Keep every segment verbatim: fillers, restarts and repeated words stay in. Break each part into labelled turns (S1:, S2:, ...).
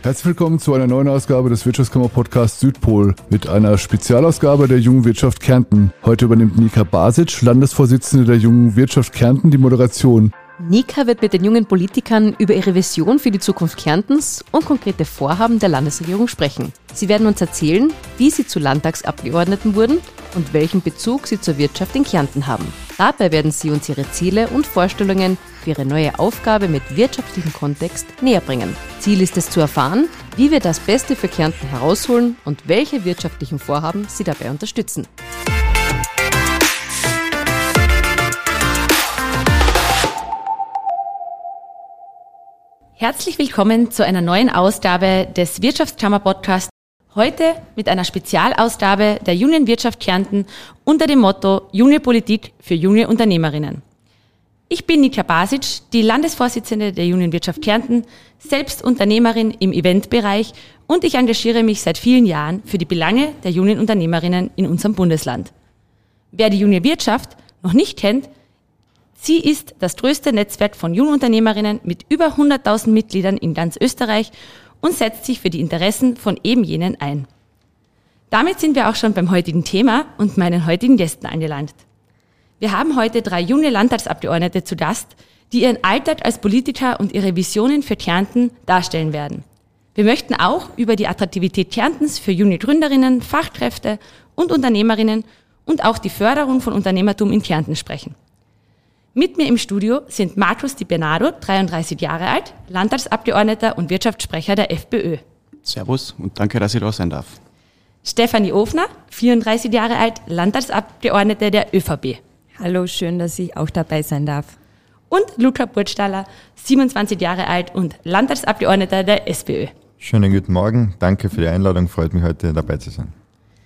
S1: Herzlich willkommen zu einer neuen Ausgabe des Wirtschaftskammer-Podcasts Südpol mit einer Spezialausgabe der Jungen Wirtschaft Kärnten. Heute übernimmt Nika Basic, Landesvorsitzende der Jungen Wirtschaft Kärnten, die Moderation.
S2: Nika wird mit den jungen Politikern über ihre Vision für die Zukunft Kärntens und konkrete Vorhaben der Landesregierung sprechen. Sie werden uns erzählen, wie sie zu Landtagsabgeordneten wurden und welchen Bezug sie zur Wirtschaft in Kärnten haben. Dabei werden sie uns ihre Ziele und Vorstellungen für ihre neue Aufgabe mit wirtschaftlichem Kontext näher bringen. Ziel ist es zu erfahren, wie wir das Beste für Kärnten herausholen und welche wirtschaftlichen Vorhaben sie dabei unterstützen. Herzlich willkommen zu einer neuen Ausgabe des Wirtschaftskammer-Podcasts. Heute mit einer Spezialausgabe der Jungen Wirtschaft Kärnten unter dem Motto Junge Politik für junge Unternehmerinnen. Ich bin Nika Basic, die Landesvorsitzende der Jungen Wirtschaft Kärnten, selbst Unternehmerin im Eventbereich und ich engagiere mich seit vielen Jahren für die Belange der jungen Unternehmerinnen in unserem Bundesland. Wer die junge Wirtschaft noch nicht kennt, sie ist das größte Netzwerk von jungen Unternehmerinnen mit über hunderttausend Mitgliedern in ganz Österreich und setzt sich für die Interessen von eben jenen ein. Damit sind wir auch schon beim heutigen Thema und meinen heutigen Gästen angelangt. Wir haben heute drei junge Landtagsabgeordnete zu Gast, die ihren Alltag als Politiker und ihre Visionen für Kärnten darstellen werden. Wir möchten auch über die Attraktivität Kärntens für junge Gründerinnen, Fachkräfte und Unternehmerinnen und auch die Förderung von Unternehmertum in Kärnten sprechen. Mit mir im Studio sind Markus Di Bernardo, dreiunddreißig Jahre alt, Landtagsabgeordneter und Wirtschaftssprecher der FPÖ.
S3: Servus und danke, dass ich da sein darf.
S2: Stefanie Ofner, vierunddreißig Jahre alt, Landtagsabgeordnete der ÖVP.
S4: Hallo, schön, dass ich auch dabei sein darf.
S2: Und Luca Burgstaller, siebenundzwanzig Jahre alt und Landtagsabgeordneter der SPÖ.
S5: Schönen guten Morgen, danke für die Einladung, freut mich heute dabei zu sein.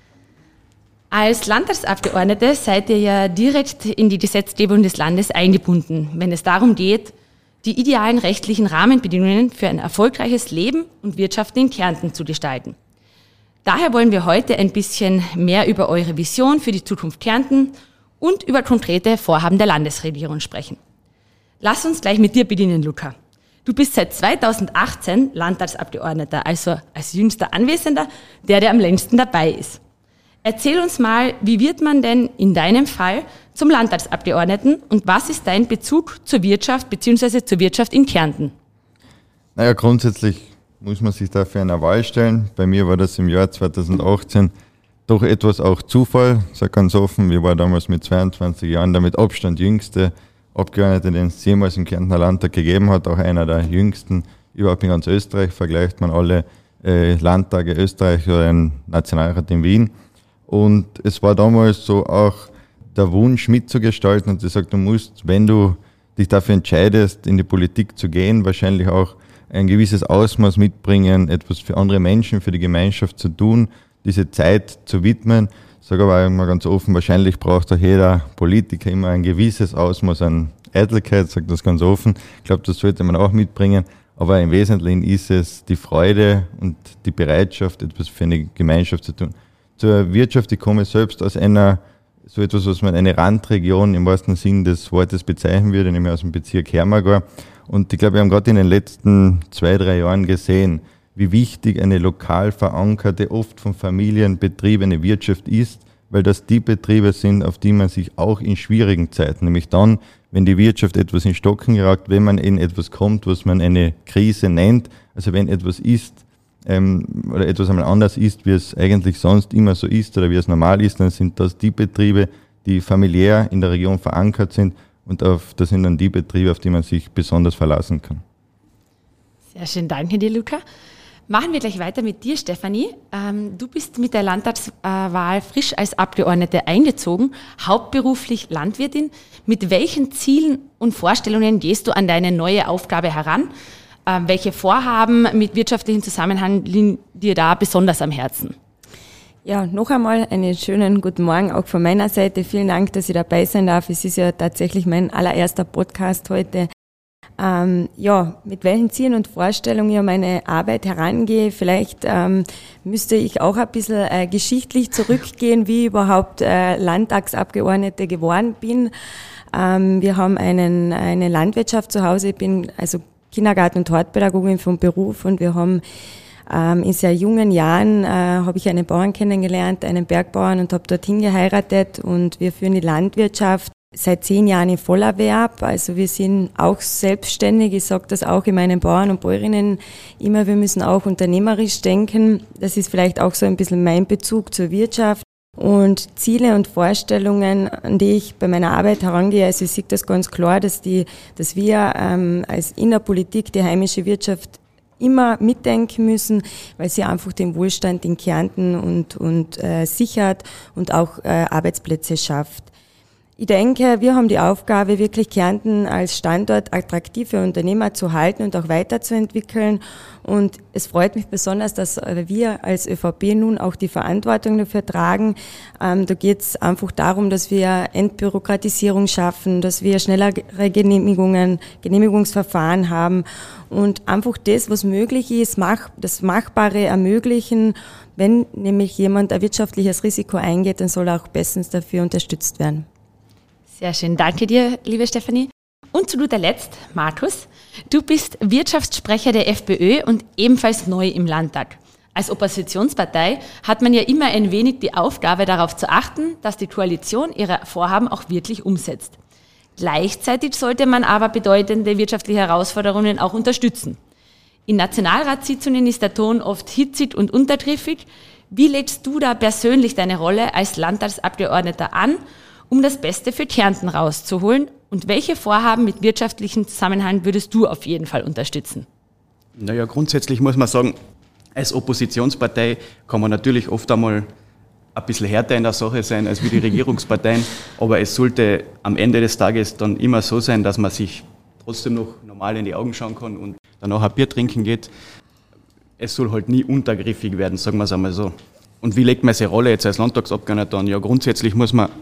S2: Als Landtagsabgeordnete seid ihr ja direkt in die Gesetzgebung des Landes eingebunden, wenn es darum geht, die idealen rechtlichen Rahmenbedingungen für ein erfolgreiches Leben und Wirtschaften in Kärnten zu gestalten. Daher wollen wir heute ein bisschen mehr über eure Vision für die Zukunft Kärnten und über konkrete Vorhaben der Landesregierung sprechen. Lass uns gleich mit dir beginnen, Luca. Du bist seit zweitausendachtzehn Landtagsabgeordneter, also als jüngster Anwesender, der, der am längsten dabei ist. Erzähl uns mal, wie wird man denn in deinem Fall zum Landtagsabgeordneten und was ist dein Bezug zur Wirtschaft bzw. zur Wirtschaft in Kärnten?
S5: Naja, grundsätzlich muss man sich dafür eine Wahl stellen. Bei mir war das im Jahr zweitausendachtzehn doch etwas auch Zufall, sag ganz offen. Ich war damals mit zweiundzwanzig Jahren der mit Abstand jüngste Abgeordnete, den es jemals im Kärntner Landtag gegeben hat, auch einer der jüngsten überhaupt in ganz Österreich. Vergleicht man alle äh, Landtage Österreich oder einen Nationalrat in Wien. Und es war damals so auch der Wunsch mitzugestalten und ich sage, du musst, wenn du dich dafür entscheidest, in die Politik zu gehen, wahrscheinlich auch ein gewisses Ausmaß mitbringen, etwas für andere Menschen, für die Gemeinschaft zu tun, diese Zeit zu widmen. Ich sage aber immer ganz offen, wahrscheinlich braucht auch jeder Politiker immer ein gewisses Ausmaß an Eitelkeit, ich sage das ganz offen. Ich glaube, das sollte man auch mitbringen, aber im Wesentlichen ist es die Freude und die Bereitschaft, etwas für eine Gemeinschaft zu tun. Zur Wirtschaft, ich komme selbst aus einer, so etwas, was man eine Randregion im wahrsten Sinn des Wortes bezeichnen würde, nämlich aus dem Bezirk Hermagor. Und ich glaube, wir haben gerade in den letzten zwei, drei Jahren gesehen, wie wichtig eine lokal verankerte, oft von Familien betriebene Wirtschaft ist, weil das die Betriebe sind, auf die man sich auch in schwierigen Zeiten, nämlich dann, wenn die Wirtschaft etwas in Stocken gerät, wenn man in etwas kommt, was man eine Krise nennt, also wenn etwas ist, Ähm, oder etwas einmal anders ist, wie es eigentlich sonst immer so ist oder wie es normal ist, dann sind das die Betriebe, die familiär in der Region verankert sind und auf, das sind dann die Betriebe, auf die man sich besonders verlassen kann.
S2: Sehr schön, danke dir, Luca. Machen wir gleich weiter mit dir, Stefanie. Ähm, du bist mit der Landtagswahl frisch als Abgeordnete eingezogen, hauptberuflich Landwirtin. Mit welchen Zielen und Vorstellungen gehst du an deine neue Aufgabe heran? Ähm, welche Vorhaben mit wirtschaftlichen Zusammenhang liegen dir da besonders am Herzen?
S4: Ja, noch einmal einen schönen guten Morgen auch von meiner Seite. Vielen Dank, dass ich dabei sein darf. Es ist ja tatsächlich mein allererster Podcast heute. Ähm, ja, mit welchen Zielen und Vorstellungen ich an meine Arbeit herangehe. Vielleicht ähm, müsste ich auch ein bisschen äh, geschichtlich zurückgehen, wie ich überhaupt äh, Landtagsabgeordnete geworden bin. Ähm, wir haben einen, eine Landwirtschaft zu Hause. Ich bin also Kindergarten- und Hortpädagogin vom Beruf und wir haben Ähm, in sehr jungen Jahren äh, habe ich einen Bauern kennengelernt, einen Bergbauern, und habe dorthin geheiratet, und wir führen die Landwirtschaft seit zehn Jahren in Vollerwerb. Also wir sind auch selbstständig. Ich sage das auch in meinen Bauern und Bäuerinnen immer, wir müssen auch unternehmerisch denken. Das ist vielleicht auch so ein bisschen mein Bezug zur Wirtschaft. Und Ziele und Vorstellungen, an die ich bei meiner Arbeit herangehe, also ich sehe das ganz klar, dass, die, dass wir ähm, als in der Politik die heimische Wirtschaft immer mitdenken müssen, weil sie einfach den Wohlstand in Kärnten und, und äh, sichert und auch äh, Arbeitsplätze schafft. Ich denke, wir haben die Aufgabe, wirklich Kärnten als Standort attraktiv für Unternehmer zu halten und auch weiterzuentwickeln. Und es freut mich besonders, dass wir als ÖVP nun auch die Verantwortung dafür tragen. Ähm, da geht es einfach darum, dass wir Entbürokratisierung schaffen, dass wir schnellere Genehmigungen, Genehmigungsverfahren haben und einfach das, was möglich ist, mach, das Machbare ermöglichen. Wenn nämlich jemand ein wirtschaftliches Risiko eingeht, dann soll er auch bestens dafür unterstützt werden.
S2: Sehr schön. Danke dir, liebe Stefanie. Und zu guter Letzt, Markus, du bist Wirtschaftssprecher der FPÖ und ebenfalls neu im Landtag. Als Oppositionspartei hat man ja immer ein wenig die Aufgabe, darauf zu achten, dass die Koalition ihre Vorhaben auch wirklich umsetzt. Gleichzeitig sollte man aber bedeutende wirtschaftliche Herausforderungen auch unterstützen. In Nationalratssitzungen ist der Ton oft hitzig und untertriffig. Wie legst du da persönlich deine Rolle als Landtagsabgeordneter an, um das Beste für Kärnten rauszuholen? Und welche Vorhaben mit wirtschaftlichen Zusammenhang würdest du auf jeden Fall unterstützen?
S3: Naja, grundsätzlich muss man sagen, als Oppositionspartei kann man natürlich oft einmal ein bisschen härter in der Sache sein als wie die Regierungsparteien, aber es sollte am Ende des Tages dann immer so sein, dass man sich trotzdem noch normal in die Augen schauen kann und danach ein Bier trinken geht. Es soll halt nie untergriffig werden, sagen wir es einmal so. Und wie legt man seine Rolle jetzt als Landtagsabgeordneter an? Ja, grundsätzlich muss man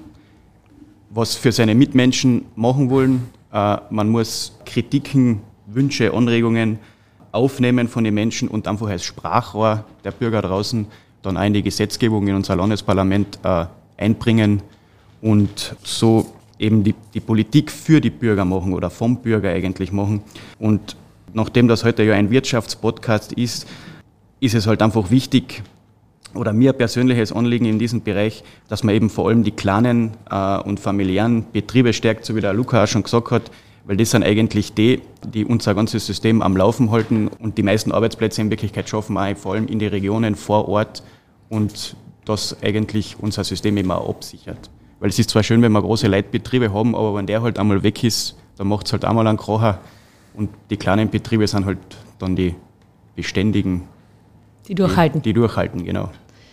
S3: was für seine Mitmenschen machen wollen. Äh, man muss Kritiken, Wünsche, Anregungen aufnehmen von den Menschen und einfach als Sprachrohr der Bürger draußen dann auch in die Gesetzgebung in unser Landesparlament äh, einbringen und so eben die, die Politik für die Bürger machen oder vom Bürger eigentlich machen. Und nachdem das heute ja ein Wirtschaftspodcast ist, ist es halt einfach wichtig, oder mir persönliches Anliegen in diesem Bereich, dass man eben vor allem die kleinen äh, und familiären Betriebe stärkt, so wie der Luca auch schon gesagt hat, weil das sind eigentlich die, die unser ganzes System am Laufen halten und die meisten Arbeitsplätze in Wirklichkeit schaffen, auch vor allem in die Regionen vor Ort und das eigentlich unser System immer auch absichert. Weil es ist zwar schön, wenn wir große Leitbetriebe haben, aber wenn der halt einmal weg ist, dann macht es halt einmal einen Kracher und die kleinen Betriebe sind halt dann die beständigen,
S2: Die durchhalten.
S3: Die, die durchhalten, genau.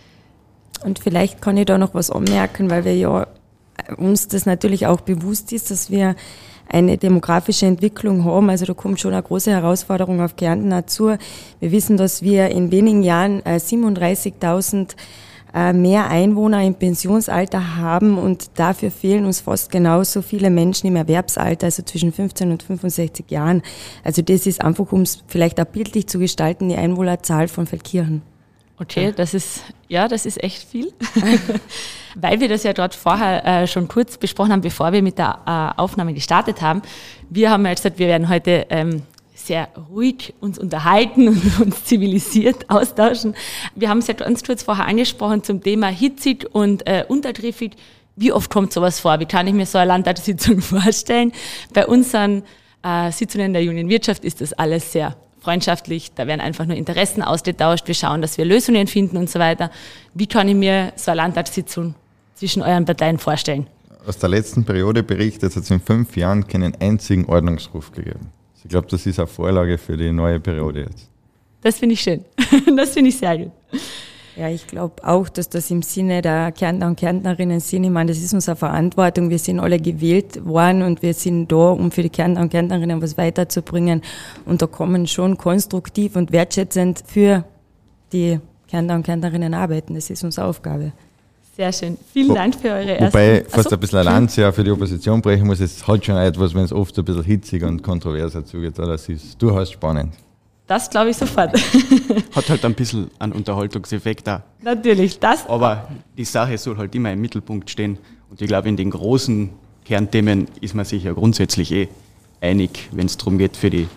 S4: Und vielleicht kann ich da noch was anmerken, weil wir ja uns das natürlich auch bewusst ist, dass wir eine demografische Entwicklung haben. Also da kommt schon eine große Herausforderung auf Kärnten dazu. Wir wissen, dass wir in wenigen Jahren siebenunddreißigtausend mehr Einwohner im Pensionsalter haben und dafür fehlen uns fast genauso viele Menschen im Erwerbsalter, also zwischen fünfzehn und fünfundsechzig Jahren. Also das ist einfach, um es vielleicht auch bildlich zu gestalten, die Einwohnerzahl von Feldkirchen.
S2: Okay, das ist, ja, das ist echt viel. Weil wir das ja dort vorher äh, schon kurz besprochen haben, bevor wir mit der äh, Aufnahme gestartet haben. Wir haben ja gesagt, wir werden heute ähm, sehr ruhig uns unterhalten und uns zivilisiert austauschen. Wir haben es ja ganz kurz vorher angesprochen zum Thema hitzig und äh, untertriffig. Wie oft kommt sowas vor? Wie kann ich mir so eine Landtagssitzung vorstellen? Bei unseren äh, Sitzungen der Jungen Wirtschaft ist das alles sehr freundschaftlich, da werden einfach nur Interessen ausgetauscht, wir schauen, dass wir Lösungen finden und so weiter. Wie kann ich mir so eine Landtagssitzung zwischen euren Parteien vorstellen?
S5: Aus der letzten Periode berichtet, es hat in fünf Jahren keinen einzigen Ordnungsruf gegeben. Ich glaube, das ist eine Vorlage für die neue Periode jetzt.
S2: Das finde ich schön. Das finde ich sehr gut.
S4: Ja, ich glaube auch, dass das im Sinne der Kärntner und Kärntnerinnen sind. Ich meine, das ist unsere Verantwortung. Wir sind alle gewählt worden und wir sind da, um für die Kärntner und Kärntnerinnen was weiterzubringen. Und da kann man schon konstruktiv und wertschätzend für die Kärntner und Kärntnerinnen arbeiten. Das ist unsere Aufgabe.
S2: Sehr schön. Vielen
S5: Wo,
S2: Dank für eure erste...
S5: Wobei fast
S2: Achso.
S5: ein bisschen eine Lanze ja für die Opposition brechen muss. Es hat schon etwas, wenn es oft ein bisschen hitzig und kontroverser zugeht. Das ist durchaus spannend.
S2: Das glaube ich sofort.
S3: Hat halt ein bisschen einen Unterhaltungseffekt da.
S2: Natürlich, das.
S3: Aber die Sache soll halt immer im Mittelpunkt stehen. Und ich glaube, in den großen Kernthemen ist man sich ja grundsätzlich eh einig, wenn es darum geht, für die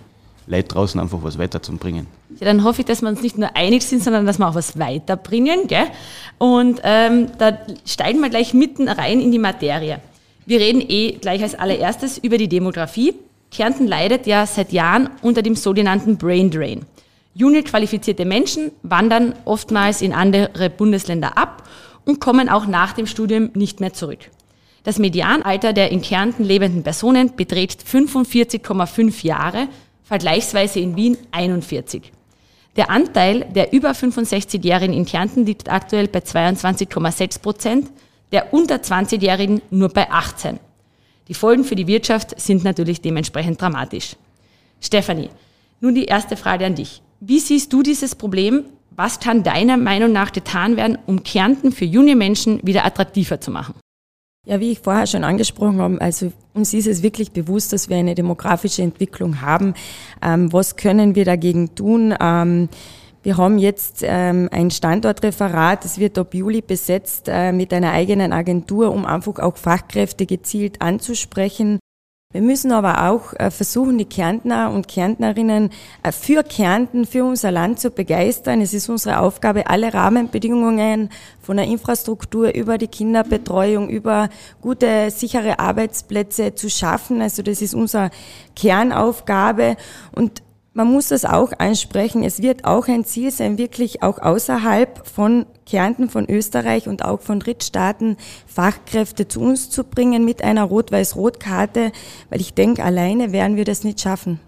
S3: Leute draußen einfach was weiterzubringen.
S2: Ja, dann hoffe ich, dass wir uns nicht nur einig sind, sondern dass wir auch was weiterbringen. Gell? Und ähm, da steigen wir gleich mitten rein in die Materie. Wir reden eh gleich als allererstes über die Demografie. Kärnten leidet ja seit Jahren unter dem sogenannten Brain Drain. Junge qualifizierte Menschen wandern oftmals in andere Bundesländer ab und kommen auch nach dem Studium nicht mehr zurück. Das Medianalter der in Kärnten lebenden Personen beträgt fünfundvierzig Komma fünf Jahre, vergleichsweise in Wien einundvierzig. Der Anteil der über fünfundsechzigjährigen in Kärnten liegt aktuell bei zweiundzwanzig Komma sechs Prozent, der unter zwanzigjährigen nur bei achtzehn. Die Folgen für die Wirtschaft sind natürlich dementsprechend dramatisch. Stefanie, nun die erste Frage an dich. Wie siehst du dieses Problem? Was kann deiner Meinung nach getan werden, um Kärnten für junge Menschen wieder attraktiver zu machen?
S4: Ja, wie ich vorher schon angesprochen habe, also uns ist es wirklich bewusst, dass wir eine demografische Entwicklung haben. Ähm, was können wir dagegen tun? Ähm, wir haben jetzt ähm, ein Standortreferat, das wird ab Juli besetzt äh, mit einer eigenen Agentur, um einfach auch Fachkräfte gezielt anzusprechen. Wir müssen aber auch äh, versuchen, die Kärntner und Kärntnerinnen äh, für Kärnten, für unser Land zu begeistern. Es ist unsere Aufgabe, alle Rahmenbedingungen von der Infrastruktur über die Kinderbetreuung, über gute, sichere Arbeitsplätze zu schaffen. Also das ist unsere Kernaufgabe. Und man muss das auch ansprechen. Es wird auch ein Ziel sein, wirklich auch außerhalb von Kärnten, von Österreich und auch von Drittstaaten Fachkräfte zu uns zu bringen mit einer Rot-Weiß-Rot-Karte, weil ich denke, alleine werden wir das nicht schaffen.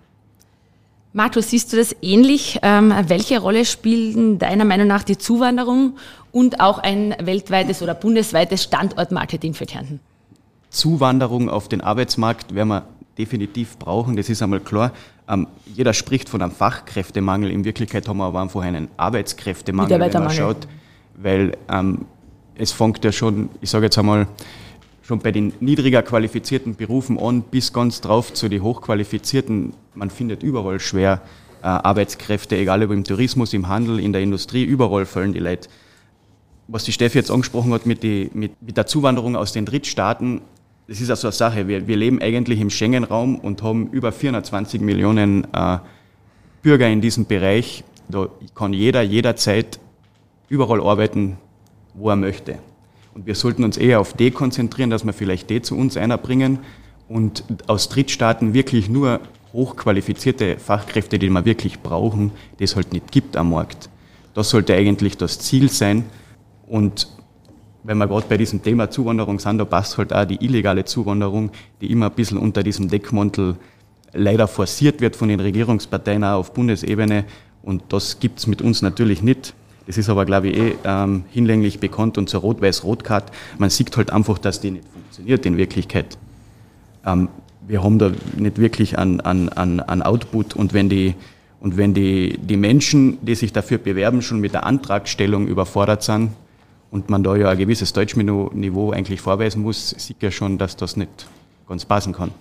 S2: Markus, siehst du das ähnlich? Ähm, welche Rolle spielen deiner Meinung nach die Zuwanderung und auch ein weltweites oder bundesweites Standortmarketing für Kärnten?
S3: Zuwanderung auf den Arbeitsmarkt werden wir definitiv brauchen, das ist einmal klar. Ähm, jeder spricht von einem Fachkräftemangel, in Wirklichkeit haben wir aber einfach einen Arbeitskräftemangel, wenn man schaut, weil ähm, es fängt ja schon, ich sage jetzt einmal, schon bei den niedriger qualifizierten Berufen an, bis ganz drauf zu den hochqualifizierten. Man findet überall schwer äh, Arbeitskräfte, egal ob im Tourismus, im Handel, in der Industrie, überall fallen die Leute. Was die Steffi jetzt angesprochen hat mit, die, mit, mit der Zuwanderung aus den Drittstaaten, das ist also eine Sache. Wir, wir leben eigentlich im Schengen-Raum und haben über vierhundertzwanzig Millionen äh, Bürger in diesem Bereich. Da kann jeder jederzeit überall arbeiten, wo er möchte. Und wir sollten uns eher auf die konzentrieren, dass wir vielleicht die zu uns einbringen und aus Drittstaaten wirklich nur hochqualifizierte Fachkräfte, die wir wirklich brauchen, die es halt nicht gibt am Markt. Das sollte eigentlich das Ziel sein. Und wenn wir gerade bei diesem Thema Zuwanderung sind, da passt halt auch die illegale Zuwanderung, die immer ein bisschen unter diesem Deckmantel leider forciert wird von den Regierungsparteien auch auf Bundesebene. Und das gibt's mit uns natürlich nicht. Das ist aber, glaube ich, eh ähm, hinlänglich bekannt und zur Rot-Weiß-Rot-Card. Man sieht halt einfach, dass die nicht funktioniert in Wirklichkeit. Ähm, wir haben da nicht wirklich an, an, an, an Output und wenn die und wenn die, die Menschen, die sich dafür bewerben, schon mit der Antragstellung überfordert sind, und man da ja ein gewisses Deutschniveau eigentlich vorweisen muss, sieht ja schon, dass das nicht ganz passen kann.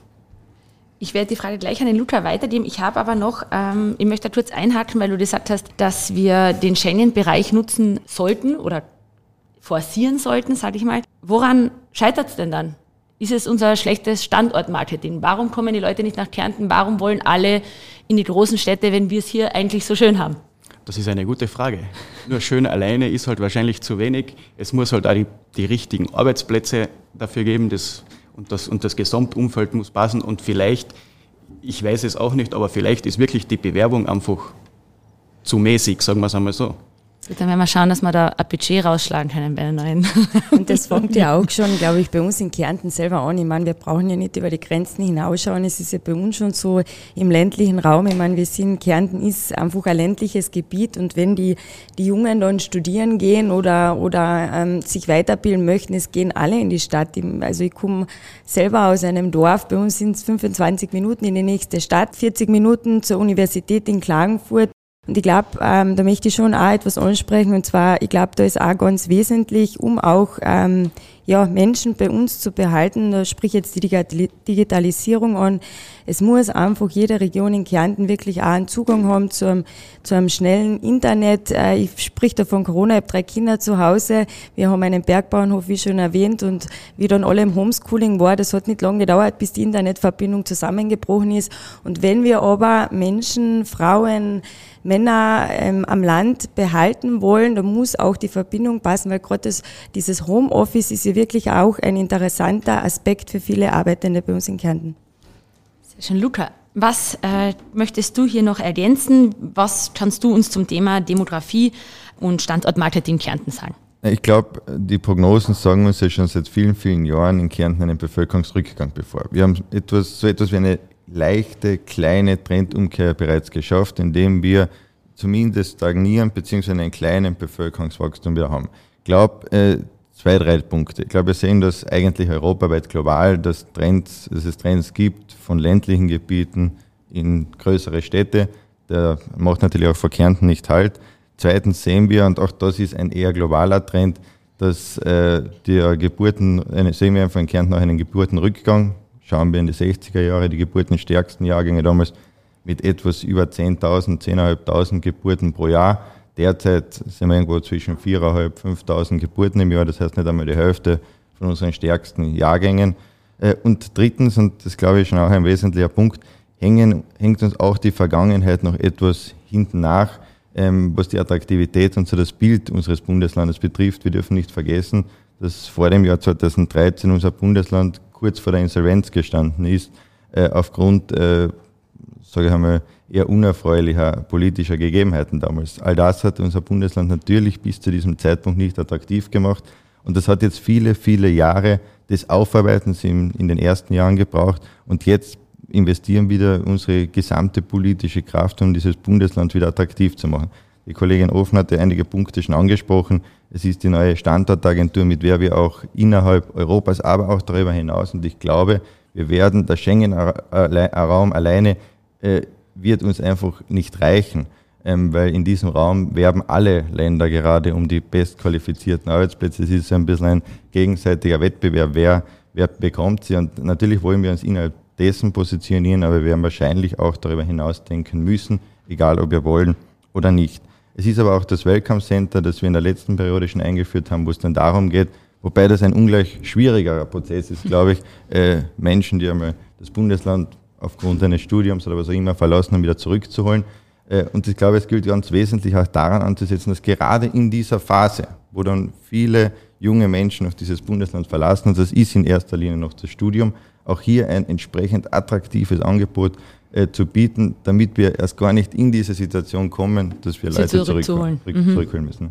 S2: Ich werde die Frage gleich an den Luca weitergeben. Ich habe aber noch, ähm, ich möchte da kurz einhaken, weil du gesagt hast, dass wir den Schengen-Bereich nutzen sollten oder forcieren sollten, sage ich mal. Woran scheitert es denn dann? Ist es unser schlechtes Standortmarketing? Warum kommen die Leute nicht nach Kärnten? Warum wollen alle in die großen Städte, wenn wir es hier eigentlich so schön haben?
S3: Das ist eine gute Frage. Nur schön alleine ist halt wahrscheinlich zu wenig. Es muss halt auch die, die richtigen Arbeitsplätze dafür geben, das, und, das, und das Gesamtumfeld muss passen. Und vielleicht, ich weiß es auch nicht, aber vielleicht ist wirklich die Bewerbung einfach zu mäßig, sagen wir es einmal so.
S2: Gut, dann werden wir schauen, dass wir da ein Budget rausschlagen können bei den neuen.
S4: Und das fängt ja auch schon, glaube ich, bei uns in Kärnten selber an. Ich meine, wir brauchen ja nicht über die Grenzen hinausschauen. Es ist ja bei uns schon so im ländlichen Raum. Ich meine, wir sind, Kärnten ist einfach ein ländliches Gebiet und wenn die, die Jungen dann studieren gehen oder, oder ähm, sich weiterbilden möchten, es gehen alle in die Stadt. Also ich komme selber aus einem Dorf. Bei uns sind es fünfundzwanzig Minuten in die nächste Stadt, vierzig Minuten zur Universität in Klagenfurt. Und ich glaube, ähm, da möchte ich schon auch etwas ansprechen, und zwar, ich glaube, da ist auch ganz wesentlich, um auch ähm, ja, Menschen bei uns zu behalten. Da spricht jetzt die Digitalisierung an. Es muss einfach jede Region in Kärnten wirklich auch einen Zugang haben zu einem, zu einem schnellen Internet. Ich sprich da von Corona, ich habe drei Kinder zu Hause. Wir haben einen Bergbauernhof, wie schon erwähnt, und wie dann alle im Homeschooling war, das hat nicht lange gedauert, bis die Internetverbindung zusammengebrochen ist. Und wenn wir aber Menschen, Frauen, Männer ähm, am Land behalten wollen, da muss auch die Verbindung passen, weil gerade dieses Homeoffice ist ja wirklich auch ein interessanter Aspekt für viele Arbeitende bei uns in Kärnten.
S2: Sehr schön. Luca, was äh, möchtest du hier noch ergänzen? Was kannst du uns zum Thema Demografie und Standortmarketing in Kärnten sagen?
S5: Ich glaube, die Prognosen sagen uns ja schon seit vielen, vielen Jahren in Kärnten einen Bevölkerungsrückgang bevor. Wir haben etwas, so etwas wie eine leichte, kleine Trendumkehr bereits geschafft, indem wir zumindest stagnieren bzw. einen kleinen Bevölkerungswachstum wieder haben. Ich glaube, äh, zwei, drei Punkte. Ich glaube, wir sehen das eigentlich europaweit global, dass, Trends, dass es Trends gibt von ländlichen Gebieten in größere Städte. Der macht natürlich auch vor Kärnten nicht Halt. Zweitens sehen wir, und auch das ist ein eher globaler Trend, dass äh, die Geburten, eine, sehen wir einfach in Kärnten auch einen Geburtenrückgang. Schauen wir in die sechziger Jahre, die geburtenstärksten Jahrgänge damals mit etwas über zehntausend, zehntausendfünfhundert Geburten pro Jahr. Derzeit sind wir irgendwo zwischen viertausendfünfhundert, fünftausend Geburten im Jahr, das heißt nicht einmal die Hälfte von unseren stärksten Jahrgängen. Und drittens, und das glaube ich schon auch ein wesentlicher Punkt, hängen, hängt uns auch die Vergangenheit noch etwas hinten nach, was die Attraktivität und so das Bild unseres Bundeslandes betrifft. Wir dürfen nicht vergessen, dass vor dem Jahr zweitausenddreizehn unser Bundesland kurz vor der Insolvenz gestanden ist, äh, aufgrund, äh, sage ich einmal, eher unerfreulicher politischer Gegebenheiten damals. All das hat unser Bundesland natürlich bis zu diesem Zeitpunkt nicht attraktiv gemacht. Und das hat jetzt viele, viele Jahre des Aufarbeitens in, in den ersten Jahren gebraucht. Und jetzt investieren wieder unsere gesamte politische Kraft, um dieses Bundesland wieder attraktiv zu machen. Die Kollegin Ofen hatte einige Punkte schon angesprochen. Es ist die neue Standortagentur, mit der wir auch innerhalb Europas, aber auch darüber hinaus, und ich glaube, wir werden, der Schengen-Raum alleine äh, wird uns einfach nicht reichen, ähm, weil in diesem Raum werben alle Länder gerade um die bestqualifizierten Arbeitsplätze. Es ist so ein bisschen ein gegenseitiger Wettbewerb, wer, wer bekommt sie, und natürlich wollen wir uns innerhalb dessen positionieren, aber wir werden wahrscheinlich auch darüber hinaus denken müssen, egal ob wir wollen oder nicht. Es ist aber auch das Welcome Center, das wir in der letzten Periode schon eingeführt haben, wo es dann darum geht, wobei das ein ungleich schwierigerer Prozess ist, glaube ich, äh, Menschen, die einmal das Bundesland aufgrund eines Studiums oder was auch immer verlassen haben, wieder zurückzuholen. Äh, und ich glaube, es gilt ganz wesentlich auch daran anzusetzen, dass gerade in dieser Phase, wo dann viele junge Menschen auf dieses Bundesland verlassen, und das ist in erster Linie noch das Studium, auch hier ein entsprechend attraktives Angebot äh, zu bieten, damit wir erst gar nicht in diese Situation kommen, dass wir Sie Leute zurückholen, zurück, mhm. zurückholen müssen.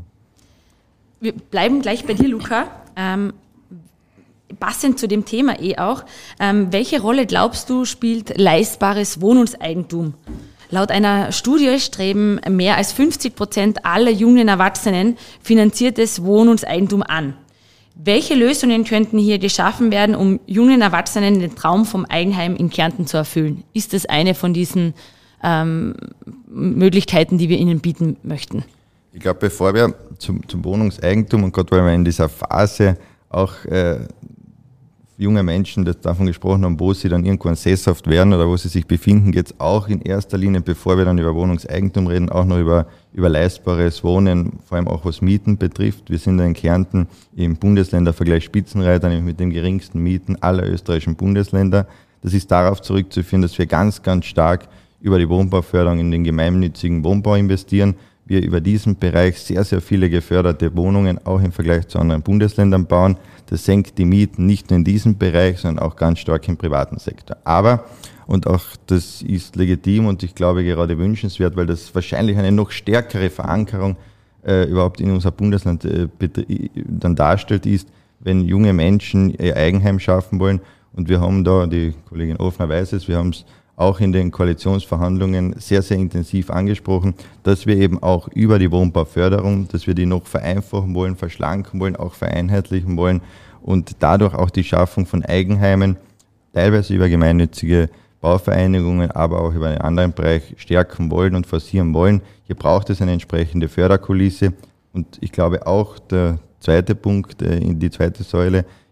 S2: Wir bleiben gleich bei dir, Luca. Ähm, passend zu dem Thema eh auch. Ähm, welche Rolle, glaubst du, spielt leistbares Wohnungseigentum? Laut einer Studie streben mehr als fünfzig Prozent aller jungen Erwachsenen finanziertes Wohnungseigentum an. Welche Lösungen könnten hier geschaffen werden, um jungen Erwachsenen den Traum vom Eigenheim in Kärnten zu erfüllen? Ist das eine von diesen ähm, Möglichkeiten, die wir ihnen bieten möchten?
S5: Ich glaube, bevor wir zum, zum Wohnungseigentum, und gerade weil wir in dieser Phase auch äh, junge Menschen, das davon gesprochen haben, wo sie dann irgendwann sesshaft werden oder wo sie sich befinden, geht es auch in erster Linie, bevor wir dann über Wohnungseigentum reden, auch noch über, über leistbares Wohnen, vor allem auch was Mieten betrifft. Wir sind in Kärnten im Bundesländervergleich Spitzenreiter, nämlich mit den geringsten Mieten aller österreichischen Bundesländer. Das ist darauf zurückzuführen, dass wir ganz, ganz stark über die Wohnbauförderung in den gemeinnützigen Wohnbau investieren. Wir über diesen Bereich sehr, sehr viele geförderte Wohnungen auch im Vergleich zu anderen Bundesländern bauen. Das senkt die Mieten nicht nur in diesem Bereich, sondern auch ganz stark im privaten Sektor. Aber, und auch das ist legitim und ich glaube gerade wünschenswert, weil das wahrscheinlich eine noch stärkere Verankerung äh, überhaupt in unser Bundesland äh, dann darstellt, ist, wenn junge Menschen ihr Eigenheim schaffen wollen. Und wir haben da, die Kollegin Ofner weiß es, wir haben es auch in den Koalitionsverhandlungen sehr, sehr intensiv angesprochen, dass wir eben auch über die Wohnbauförderung, dass wir die noch vereinfachen wollen, verschlanken wollen, auch vereinheitlichen wollen und dadurch auch die Schaffung von Eigenheimen, teilweise über gemeinnützige Bauvereinigungen, aber auch über einen anderen Bereich stärken wollen und forcieren wollen. Hier braucht es eine entsprechende Förderkulisse und ich glaube auch der zweite Punkt, die zweite Säule,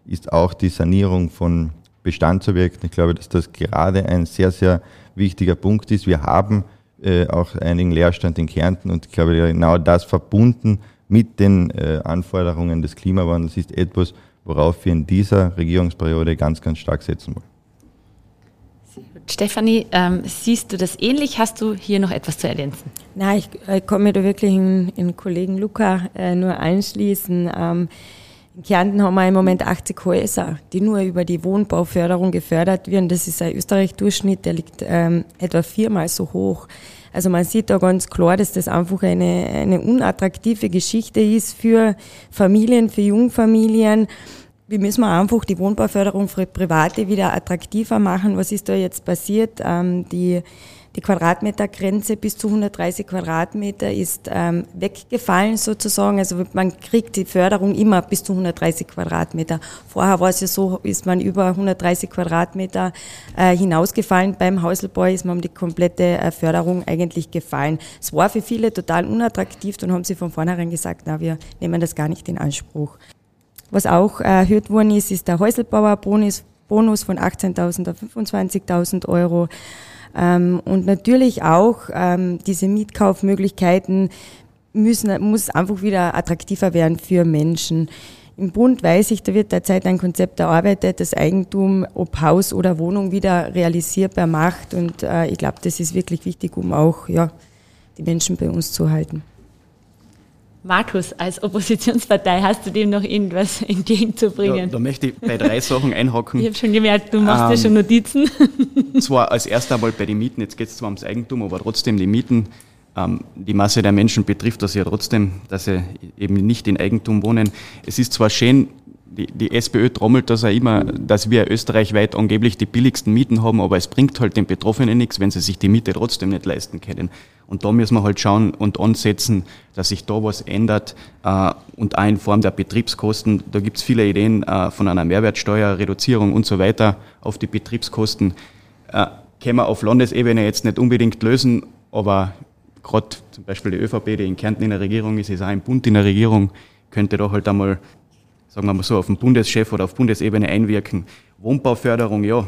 S5: ist auch die Sanierung von Bestandsobjekten. Ich glaube, dass das gerade ein sehr, sehr wichtiger Punkt ist. Wir haben äh, auch einigen Leerstand in Kärnten und ich glaube, genau das verbunden mit den äh, Anforderungen des Klimawandels ist etwas, worauf wir in dieser Regierungsperiode ganz, ganz stark setzen wollen.
S2: Stefanie, ähm, siehst du das ähnlich? Hast du hier noch etwas zu ergänzen?
S4: Nein, ich, ich kann mich da wirklich in, in Kollegen Luca äh, nur einschließen. Ähm, in Kärnten haben wir im Moment achtzig Häuser, die nur über die Wohnbauförderung gefördert werden. Das ist ein Österreich-Durchschnitt, der liegt ähm, etwa viermal so hoch. Also man sieht da ganz klar, dass das einfach eine, eine unattraktive Geschichte ist für Familien, für Jungfamilien. Wie müssen wir einfach die Wohnbauförderung für Private wieder attraktiver machen? Was ist da jetzt passiert? Ähm, die, die Quadratmetergrenze bis zu hundertdreißig Quadratmeter ist ähm, weggefallen sozusagen. Also man kriegt die Förderung immer bis zu hundertdreißig Quadratmeter. Vorher war es ja so, ist man über hundertdreißig Quadratmeter äh, hinausgefallen. Beim Häuselbau ist man um die komplette äh, Förderung eigentlich gefallen. Es war für viele total unattraktiv, dann haben sie von vornherein gesagt, na, wir nehmen das gar nicht in Anspruch. Was auch erhöht worden ist, ist der Häuselbauerbonus Bonus von achtzehntausend auf fünfundzwanzigtausend Euro. Ähm, und natürlich auch ähm, diese Mietkaufmöglichkeiten müssen, muss einfach wieder attraktiver werden für Menschen. Im Bund weiß ich, da wird derzeit ein Konzept erarbeitet, das Eigentum, ob Haus oder Wohnung, wieder realisierbar macht. Und äh, ich glaube, das ist wirklich wichtig, um auch ja, die Menschen bei uns zu halten.
S2: Markus, als Oppositionspartei, hast du dem noch irgendwas entgegenzubringen?
S3: Ja, da möchte ich bei drei Sachen einhaken.
S2: Ich habe schon gemerkt, du machst ähm, ja schon Notizen.
S3: Zwar als erstes einmal bei den Mieten, jetzt geht es zwar ums Eigentum, aber trotzdem die Mieten, ähm, die Masse der Menschen betrifft das ja trotzdem, dass sie eben nicht in Eigentum wohnen. Es ist zwar schön, die, die SPÖ trommelt das auch immer, dass wir österreichweit angeblich die billigsten Mieten haben, aber es bringt halt den Betroffenen nichts, wenn sie sich die Miete trotzdem nicht leisten können. Und da müssen wir halt schauen und ansetzen, dass sich da was ändert. Äh, und auch in Form der Betriebskosten. Da gibt es viele Ideen äh, von einer Mehrwertsteuerreduzierung und so weiter auf die Betriebskosten. Äh, können wir auf Landesebene jetzt nicht unbedingt lösen, aber gerade zum Beispiel die ÖVP, die in Kärnten in der Regierung ist, ist auch im Bund in der Regierung, könnte da halt einmal, sagen wir mal so, auf den Bundeschef oder auf Bundesebene einwirken. Wohnbauförderung, ja.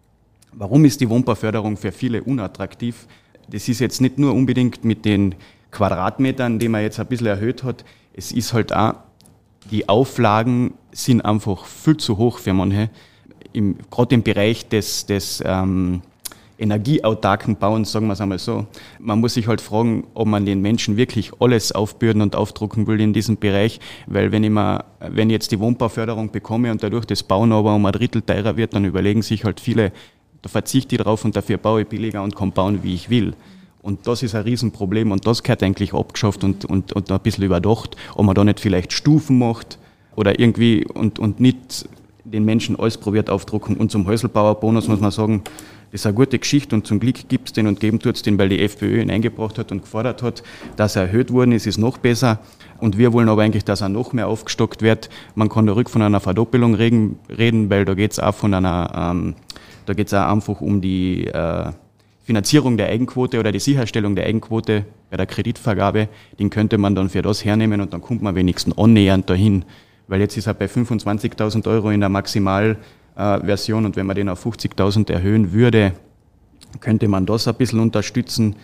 S3: Warum ist die Wohnbauförderung für viele unattraktiv? Das ist jetzt nicht nur unbedingt mit den Quadratmetern, die man jetzt ein bisschen erhöht hat. Es ist halt auch, die Auflagen sind einfach viel zu hoch für manche. Im, gerade im Bereich des, des ähm, energieautarken Bauens, sagen wir es einmal so. Man muss sich halt fragen, ob man den Menschen wirklich alles aufbürden und aufdrucken will in diesem Bereich, weil wenn ich, mal, wenn ich jetzt die Wohnbauförderung bekomme und dadurch das Bauen aber um ein Drittel teurer wird, dann überlegen sich halt viele, da verzichte ich drauf und dafür baue ich billiger und kann bauen, wie ich will. Und das ist ein Riesenproblem und das gehört eigentlich abgeschafft und, und, und ein bisschen überdacht, ob man da nicht vielleicht Stufen macht oder irgendwie und, und nicht den Menschen alles probiert aufdrucken. Und zum Häuselbauerbonus muss man sagen, das ist eine gute Geschichte und zum Glück gibt es den und geben tut es den, weil die FPÖ ihn eingebracht hat und gefordert hat, dass er erhöht worden ist, ist noch besser. Und wir wollen aber eigentlich, dass er noch mehr aufgestockt wird. Man kann da ruhig von einer Verdoppelung reden, reden weil da geht es auch von einer... Ähm, Da geht es auch einfach um die äh, Finanzierung der Eigenquote oder die Sicherstellung der Eigenquote bei der Kreditvergabe. Den könnte man dann für das hernehmen und dann kommt man wenigstens annähernd dahin. Weil jetzt ist er bei fünfundzwanzigtausend Euro in der Maximalversion äh, und wenn man den auf fünfzigtausend erhöhen würde, könnte man das ein bisschen unterstützen.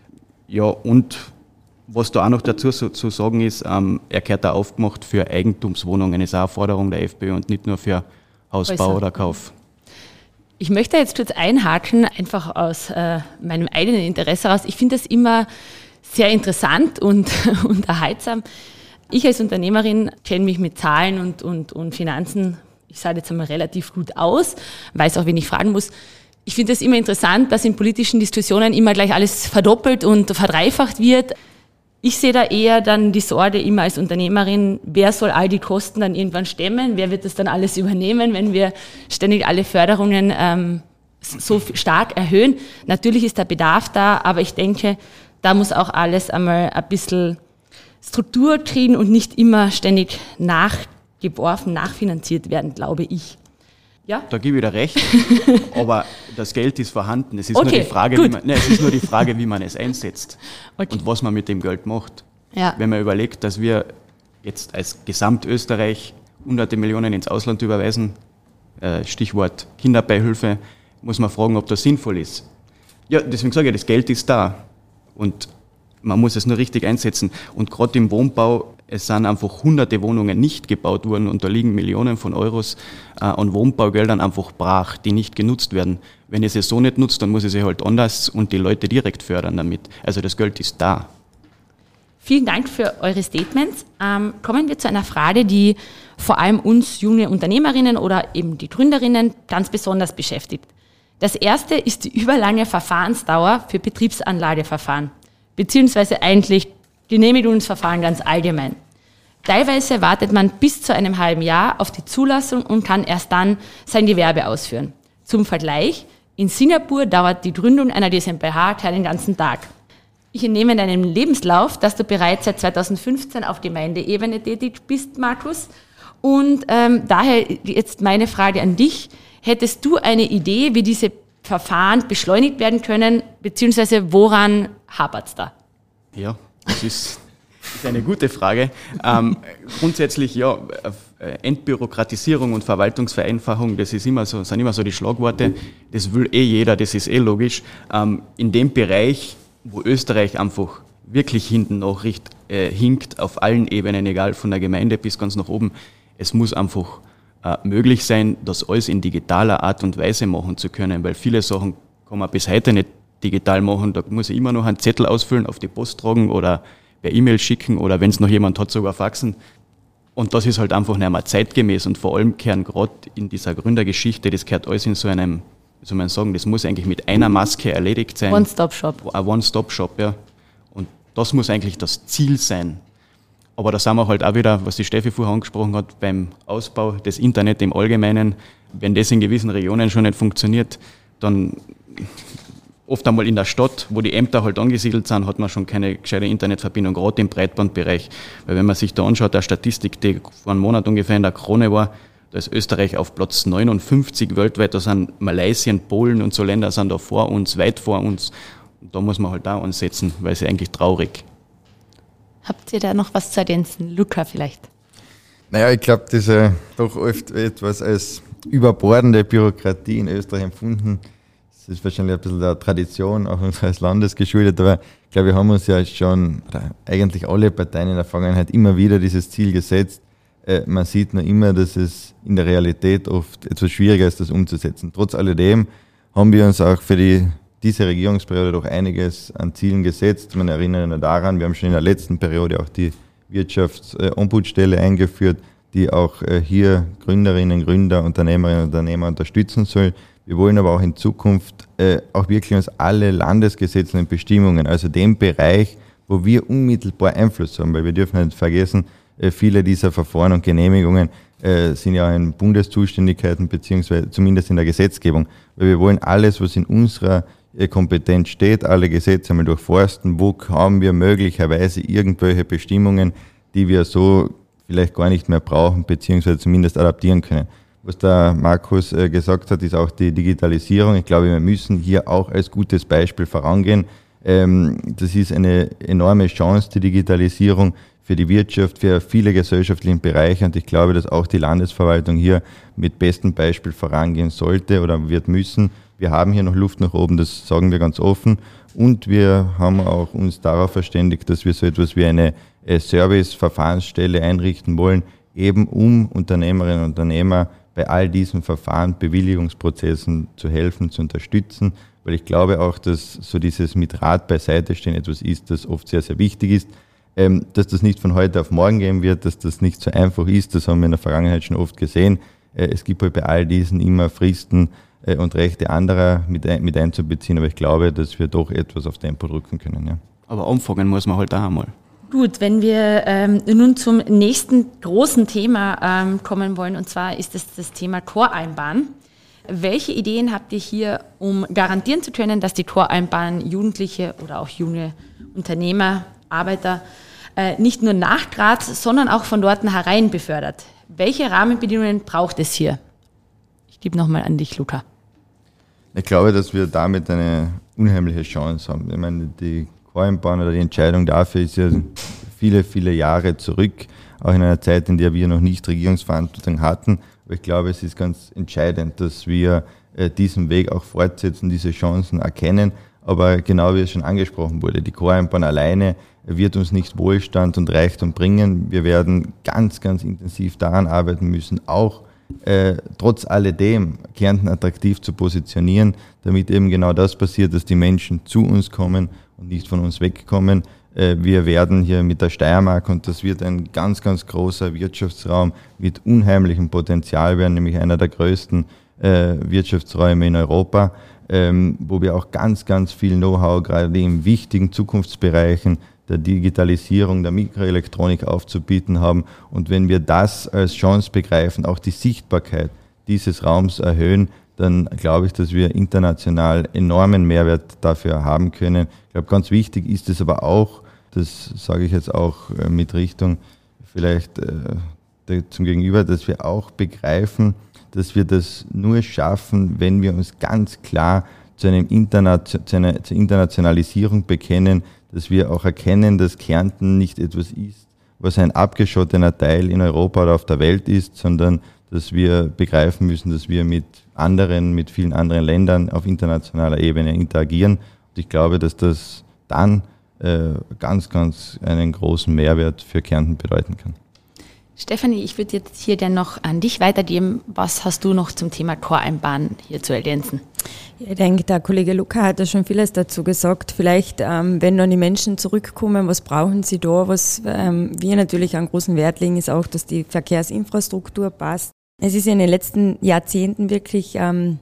S3: Ja, und was da auch noch dazu so, zu sagen ist, ähm, er gehört da aufgemacht für Eigentumswohnungen, ist auch eine Forderung der FPÖ und nicht nur für Hausbau Häuser. Oder Kauf.
S2: Ich möchte jetzt kurz einhaken, einfach aus äh, meinem eigenen Interesse heraus. Ich finde das immer sehr interessant und, und erhaltsam. Ich als Unternehmerin kenne mich mit Zahlen und, und, und Finanzen, ich sage jetzt einmal relativ gut aus, weiß auch, wen ich fragen muss. Ich finde es immer interessant, dass in politischen Diskussionen immer gleich alles verdoppelt und verdreifacht wird. Ich sehe da eher dann die Sorge immer als Unternehmerin, wer soll all die Kosten dann irgendwann stemmen, wer wird das dann alles übernehmen, wenn wir ständig alle Förderungen ähm, so stark erhöhen. Natürlich ist der Bedarf da, aber ich denke, da muss auch alles einmal ein bisschen Struktur kriegen und nicht immer ständig nachgeworfen, nachfinanziert werden, glaube ich. Ja?
S3: Da gebe ich dir recht, aber das Geld ist vorhanden. Es ist,
S2: okay,
S3: nur die Frage, wie man, ne, es ist nur die Frage, wie man es einsetzt okay. und was man mit dem Geld macht.
S2: Ja.
S3: Wenn man überlegt, dass wir jetzt als Gesamtösterreich hunderte Millionen ins Ausland überweisen, äh, Stichwort Kinderbeihilfe, muss man fragen, ob das sinnvoll ist. Ja, deswegen sage ich, das Geld ist da und man muss es nur richtig einsetzen. Und gerade im Wohnbau, es sind einfach hunderte Wohnungen nicht gebaut worden und da liegen Millionen von Euros äh, an Wohnbaugeldern einfach brach, die nicht genutzt werden. Wenn ich es so nicht nutzt, dann muss ich sie halt anders und die Leute direkt fördern damit. Also das Geld ist da.
S2: Vielen Dank für eure Statements. Ähm, kommen wir zu einer Frage, die vor allem uns junge Unternehmerinnen oder eben die Gründerinnen ganz besonders beschäftigt. Das erste ist die überlange Verfahrensdauer für Betriebsanlageverfahren, beziehungsweise eigentlich die Genehmigungsverfahren ganz allgemein. Teilweise wartet man bis zu einem halben Jahr auf die Zulassung und kann erst dann sein Gewerbe ausführen. Zum Vergleich, in Singapur dauert die Gründung einer GmbH keinen ganzen Tag. Ich entnehme deinem Lebenslauf, dass du bereits seit zweitausendfünfzehn auf Gemeindeebene tätig bist, Markus. Und ähm, daher jetzt meine Frage an dich. Hättest du eine Idee, wie diese Verfahren beschleunigt werden können, beziehungsweise woran hapert es da?
S3: Ja, das ist, ist eine gute Frage. Ähm, grundsätzlich, ja, Entbürokratisierung und Verwaltungsvereinfachung, das ist immer so, sind immer so die Schlagworte. Das will eh jeder, das ist eh logisch. Ähm, in dem Bereich, wo Österreich einfach wirklich hinten noch richt, äh, hinkt, auf allen Ebenen, egal von der Gemeinde bis ganz nach oben, es muss einfach äh, möglich sein, das alles in digitaler Art und Weise machen zu können, weil viele Sachen kann man bis heute nicht digital machen. Da muss ich immer noch einen Zettel ausfüllen, auf die Post tragen oder per E-Mail schicken oder wenn es noch jemand hat, sogar faxen. Und das ist halt einfach nicht mehr zeitgemäß und vor allem gehören gerade in dieser Gründergeschichte, das gehört alles in so einem, wie soll man sagen, das muss eigentlich mit einer Maske erledigt sein.
S2: One-Stop-Shop.
S3: Ein One-Stop-Shop, ja. Und das muss eigentlich das Ziel sein. Aber da sind wir halt auch wieder, was die Steffi vorher angesprochen hat, beim Ausbau des Internet im Allgemeinen. Wenn das in gewissen Regionen schon nicht funktioniert, dann oft einmal in der Stadt, wo die Ämter halt angesiedelt sind, hat man schon keine gescheite Internetverbindung, gerade im Breitbandbereich. Weil wenn man sich da anschaut, der Statistik, die vor einem Monat ungefähr in der Krone war, da ist Österreich auf Platz neunundfünfzig weltweit, da sind Malaysia, Polen und so Länder sind da vor uns, weit vor uns. Und da muss man halt auch ansetzen, weil es ist eigentlich traurig.
S2: Habt ihr da noch was zu ergänzen? Luca vielleicht?
S5: Naja, ich glaube, diese doch oft etwas als überbordende Bürokratie in Österreich empfunden. Das ist wahrscheinlich ein bisschen der Tradition auch unseres Landes geschuldet, aber ich glaube, wir haben uns ja schon, oder eigentlich alle Parteien in der Vergangenheit immer wieder dieses Ziel gesetzt. Äh, man sieht nur immer, dass es in der Realität oft etwas schwieriger ist, das umzusetzen. Trotz alledem haben wir uns auch für die, diese Regierungsperiode doch einiges an Zielen gesetzt. Man erinnert nur daran, wir haben schon in der letzten Periode auch die Wirtschaftsombudsstelle eingeführt, die auch äh, hier Gründerinnen, Gründer, Unternehmerinnen und Unternehmer unterstützen soll. Wir wollen aber auch in Zukunft äh, auch wirklich uns alle Landesgesetze und Bestimmungen, also dem Bereich, wo wir unmittelbar Einfluss haben, weil wir dürfen nicht vergessen, äh, viele dieser Verfahren und Genehmigungen äh, sind ja in Bundeszuständigkeiten beziehungsweise zumindest in der Gesetzgebung, weil wir wollen alles, was in unserer äh, Kompetenz steht, alle Gesetze einmal durchforsten, wo haben wir möglicherweise irgendwelche Bestimmungen, die wir so vielleicht gar nicht mehr brauchen, beziehungsweise zumindest adaptieren können. Was der Markus äh, gesagt hat, ist auch die Digitalisierung. Ich glaube, wir müssen hier auch als gutes Beispiel vorangehen. Ähm, das ist eine enorme Chance, die Digitalisierung für die Wirtschaft, für viele gesellschaftliche Bereiche. Und ich glaube, dass auch die Landesverwaltung hier mit bestem Beispiel vorangehen sollte oder wird müssen. Wir haben hier noch Luft nach oben, das sagen wir ganz offen. Und wir haben auch uns darauf verständigt, dass wir so etwas wie eine äh, Service-Verfahrensstelle einrichten wollen, eben um Unternehmerinnen und Unternehmer bei all diesen Verfahren, Bewilligungsprozessen zu helfen, zu unterstützen, weil ich glaube auch, dass so dieses mit Rat beiseite stehen etwas ist, das oft sehr, sehr wichtig ist. Ähm, dass das nicht von heute auf morgen gehen wird, dass das nicht so einfach ist, das haben wir in der Vergangenheit schon oft gesehen. Äh, es gibt halt bei all diesen immer Fristen äh, und Rechte anderer mit, ein, mit einzubeziehen, aber ich glaube, dass wir doch etwas auf Tempo drücken können. Ja.
S3: Aber anfangen muss man halt auch einmal.
S2: Gut, wenn wir ähm, nun zum nächsten großen Thema ähm, kommen wollen, und zwar ist es das Thema Toreinbahn. Welche Ideen habt ihr hier, um garantieren zu können, dass die Toreinbahn Jugendliche oder auch junge Unternehmer, Arbeiter äh, nicht nur nach Graz, sondern auch von dort herein befördert? Welche Rahmenbedingungen braucht es hier? Ich gebe nochmal an dich, Luca.
S5: Ich glaube, dass wir damit eine unheimliche Chance haben. Ich meine, die Toreinbahn oder die Entscheidung dafür ist ja viele, viele Jahre zurück, auch in einer Zeit, in der wir noch nicht Regierungsverantwortung hatten. Aber ich glaube, es ist ganz entscheidend, dass wir äh, diesen Weg auch fortsetzen, diese Chancen erkennen. Aber genau wie es schon angesprochen wurde, die Core-Eisenbahn alleine wird uns nicht Wohlstand und Reichtum bringen. Wir werden ganz, ganz intensiv daran arbeiten müssen, auch äh, trotz alledem Kärnten attraktiv zu positionieren, damit eben genau das passiert, dass die Menschen zu uns kommen und nicht von uns wegkommen. Äh, wir werden hier mit der Steiermark, und das wird ein ganz, ganz großer Wirtschaftsraum mit unheimlichem Potenzial werden, nämlich einer der größten äh, Wirtschaftsräume in Europa, ähm, wo wir auch ganz, ganz viel Know-how gerade in wichtigen Zukunftsbereichen der Digitalisierung, der Mikroelektronik aufzubieten haben. Und wenn wir das als Chance begreifen, auch die Sichtbarkeit dieses Raums erhöhen, dann glaube ich, dass wir international enormen Mehrwert dafür haben können. Ich glaube, ganz wichtig ist es aber auch, das sage ich jetzt auch mit Richtung vielleicht äh, zum Gegenüber, dass wir auch begreifen, dass wir das nur schaffen, wenn wir uns ganz klar zu, einem Internation, zu einer zur Internationalisierung bekennen, dass wir auch erkennen, dass Kärnten nicht etwas ist, was ein abgeschottener Teil in Europa oder auf der Welt ist, sondern dass wir begreifen müssen, dass wir mit anderen, mit vielen anderen Ländern auf internationaler Ebene interagieren. Und ich glaube, dass das dann äh, ganz, ganz einen großen Mehrwert für Kärnten bedeuten kann.
S2: Stefanie, ich würde jetzt hier dann noch an dich weitergeben. Was hast du noch zum Thema Core-Eisenbahn hier zu ergänzen?
S4: Ich denke, der Kollege Luca hat ja schon vieles dazu gesagt. Vielleicht, ähm, wenn dann die Menschen zurückkommen, was brauchen sie da? Was ähm, wir natürlich einen großen Wert legen, ist auch, dass die Verkehrsinfrastruktur passt. Es ist in den letzten Jahrzehnten wirklich ähm,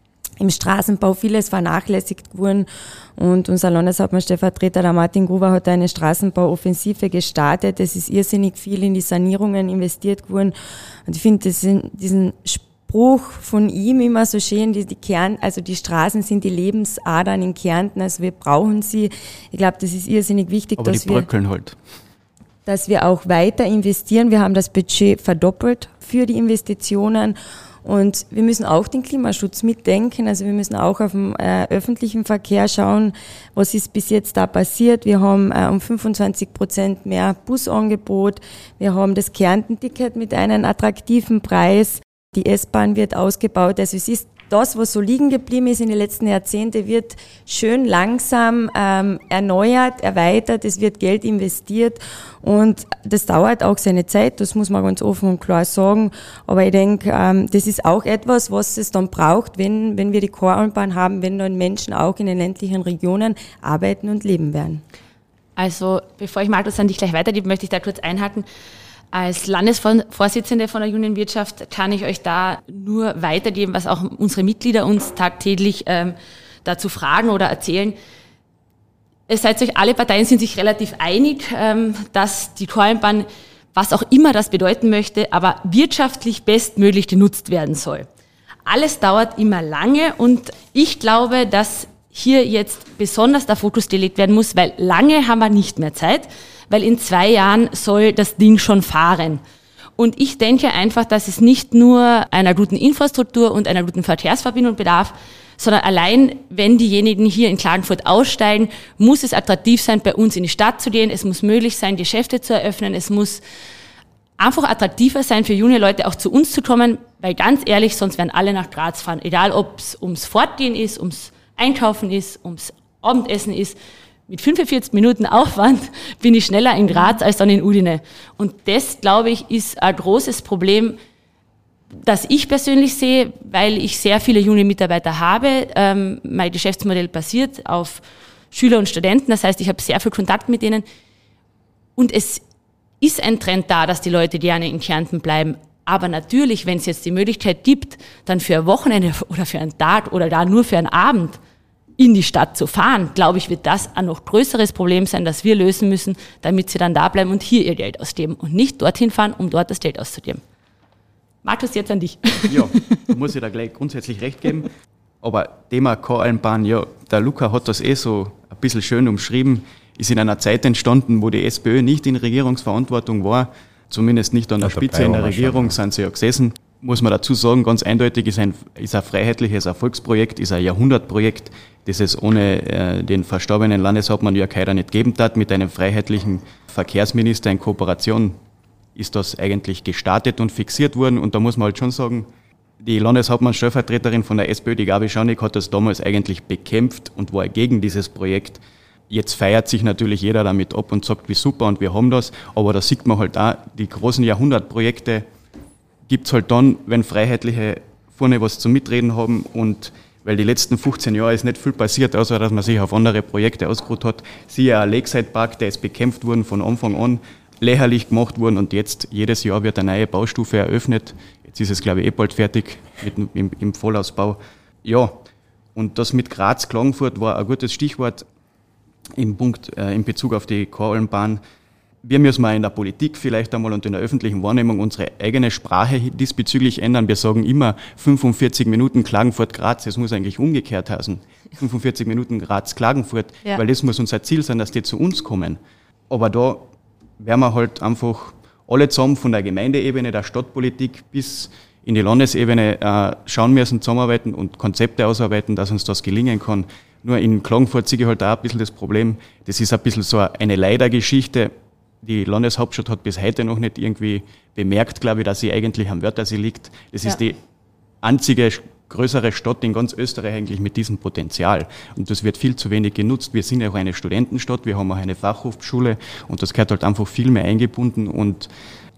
S4: im Straßenbau vieles vernachlässigt worden, und unser Landeshauptmann Stellvertreter, der Martin Gruber, hat eine Straßenbauoffensive gestartet. Es ist irrsinnig viel in die Sanierungen investiert worden, und ich finde diesen Spruch von ihm immer so schön, die, die Kern, also die Straßen sind die Lebensadern in Kärnten, also wir brauchen sie. Ich glaube, das ist irrsinnig wichtig,
S3: aber
S4: dass
S3: die bröckeln wir, halt.
S4: dass wir auch weiter investieren. Wir haben das Budget verdoppelt für die Investitionen. Und wir müssen auch den Klimaschutz mitdenken, also wir müssen auch auf den äh, öffentlichen Verkehr schauen, was ist bis jetzt da passiert. Wir haben äh, um fünfundzwanzig Prozent mehr Busangebot, wir haben das Kärnten-Ticket mit einem attraktiven Preis, die S-Bahn wird ausgebaut, also es ist das, was so liegen geblieben ist in den letzten Jahrzehnten, wird schön langsam ähm, erneuert, erweitert, es wird Geld investiert, und das dauert auch seine Zeit, das muss man ganz offen und klar sagen, aber ich denke, ähm, das ist auch etwas, was es dann braucht, wenn, wenn wir die Core-Eisenbahn haben, wenn dann Menschen auch in den ländlichen Regionen arbeiten und leben werden.
S2: Also, bevor ich Markus an dich gleich weitergebe, möchte ich da kurz einhaken. Als Landesvorsitzende von der Union-Wirtschaft kann ich euch da nur weitergeben, was auch unsere Mitglieder uns tagtäglich ähm, dazu fragen oder erzählen. Es seid euch, alle Parteien sind sich relativ einig, ähm, dass die Core-Eisenbahn, was auch immer das bedeuten möchte, aber wirtschaftlich bestmöglich genutzt werden soll. Alles dauert immer lange, und ich glaube, dass hier jetzt besonders der Fokus gelegt werden muss, weil lange haben wir nicht mehr Zeit, weil in zwei Jahren soll das Ding schon fahren. Und ich denke einfach, dass es nicht nur einer guten Infrastruktur und einer guten Verkehrsverbindung bedarf, sondern allein, wenn diejenigen hier in Klagenfurt aussteigen, muss es attraktiv sein, bei uns in die Stadt zu gehen. Es muss möglich sein, Geschäfte zu eröffnen. Es muss einfach attraktiver sein für junge Leute, auch zu uns zu kommen, weil ganz ehrlich, sonst werden alle nach Graz fahren. Egal, ob es ums Fortgehen ist, ums Einkaufen ist, ums Abendessen ist. Mit fünfundvierzig Minuten Aufwand bin ich schneller in Graz als dann in Udine. Und das, glaube ich, ist ein großes Problem, das ich persönlich sehe, weil ich sehr viele junge Mitarbeiter habe. Ähm, mein Geschäftsmodell basiert auf Schüler und Studenten. Das heißt, ich habe sehr viel Kontakt mit denen. Und es ist ein Trend da, dass die Leute gerne in Kärnten bleiben. Aber natürlich, wenn es jetzt die Möglichkeit gibt, dann für ein Wochenende oder für einen Tag oder da nur für einen Abend in die Stadt zu fahren, glaube ich, wird das ein noch größeres Problem sein, das wir lösen müssen, damit sie dann da bleiben und hier ihr Geld ausgeben und nicht dorthin fahren, um dort das Geld auszugeben. Markus, jetzt an dich.
S3: Ja, muss ich da gleich grundsätzlich recht geben. Aber Thema Core-Eisenbahn, ja, der Luca hat das eh so ein bisschen schön umschrieben, ist in einer Zeit entstanden, wo die SPÖ nicht in Regierungsverantwortung war, zumindest nicht an der Spitze in der Regierung sind sie ja gesessen. muss man dazu sagen, ganz eindeutig ist ein, ist ein freiheitliches Erfolgsprojekt, ist ein Jahrhundertprojekt, das es ohne äh, den verstorbenen Landeshauptmann Jörg Haider nicht geben hat. Mit einem freiheitlichen Verkehrsminister in Kooperation ist das eigentlich gestartet und fixiert worden. Und da muss man halt schon sagen, die Landeshauptmann-Stellvertreterin von der SPÖ, die Gabi Schaunig, hat das damals eigentlich bekämpft und war gegen dieses Projekt. Jetzt feiert sich natürlich jeder damit ab und sagt, wie super und wir haben das. Aber da sieht man halt auch, die großen Jahrhundertprojekte gibt's halt dann, wenn Freiheitliche vorne was zum Mitreden haben, und weil die letzten fünfzehn Jahre ist nicht viel passiert, außer dass man sich auf andere Projekte ausgeruht hat. Siehe ein Lakeside Park, der ist bekämpft worden von Anfang an, lächerlich gemacht worden, und jetzt jedes Jahr wird eine neue Baustufe eröffnet. Jetzt ist es, glaube ich, eh bald fertig mit, im, im Vollausbau. Ja, und das mit Graz-Klagenfurt war ein gutes Stichwort im Punkt, äh, in Bezug auf die Koralmbahn. Wir müssen mal in der Politik vielleicht einmal und in der öffentlichen Wahrnehmung unsere eigene Sprache diesbezüglich ändern. Wir sagen immer fünfundvierzig Minuten Klagenfurt-Graz, das muss eigentlich umgekehrt heißen. fünfundvierzig Minuten Graz-Klagenfurt, ja. Weil das muss unser Ziel sein, dass die zu uns kommen. Aber da werden wir halt einfach alle zusammen von der Gemeindeebene, der Stadtpolitik bis in die Landesebene äh, schauen müssen, zusammenarbeiten und Konzepte ausarbeiten, dass uns das gelingen kann. Nur in Klagenfurt sehe ich halt auch ein bisschen das Problem, das ist ein bisschen so eine Leidergeschichte. Die Landeshauptstadt hat bis heute noch nicht irgendwie bemerkt, glaube ich, dass sie eigentlich am Wörthersee liegt. Das ja. ist die einzige größere Stadt in ganz Österreich eigentlich mit diesem Potenzial. Und das wird viel zu wenig genutzt. Wir sind ja auch eine Studentenstadt, wir haben auch eine Fachhochschule, und das gehört halt einfach viel mehr eingebunden. Und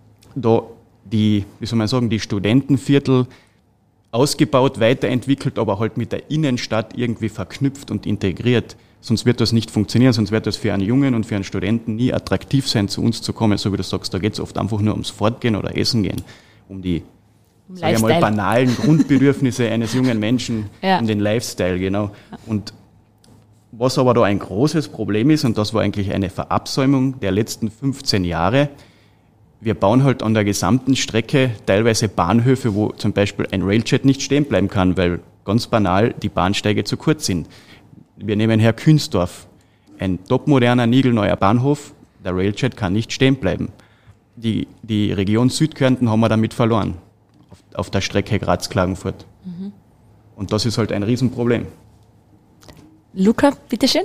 S3: da die, wie soll man sagen, die Studentenviertel ausgebaut, weiterentwickelt, aber halt mit der Innenstadt irgendwie verknüpft und integriert. Sonst wird das nicht funktionieren, sonst wird das für einen Jungen und für einen Studenten nie attraktiv sein, zu uns zu kommen. So wie du sagst, da geht es oft einfach nur ums Fortgehen oder Essen gehen, um die um sag ich mal, banalen Grundbedürfnisse eines jungen Menschen, ja. um den Lifestyle, genau. Und was aber da ein großes Problem ist, und das war eigentlich eine Verabsäumung der letzten fünfzehn Jahre, wir bauen halt an der gesamten Strecke teilweise Bahnhöfe, wo zum Beispiel ein Railjet nicht stehen bleiben kann, weil ganz banal die Bahnsteige zu kurz sind. Wir nehmen Herr Künstdorf, ein topmoderner, niegelneuer Bahnhof, der Railjet kann nicht stehen bleiben. Die, die Region Südkärnten haben wir damit verloren, auf, auf der Strecke Graz-Klagenfurt. Mhm. Und das ist halt ein Riesenproblem.
S2: Luca, bitteschön.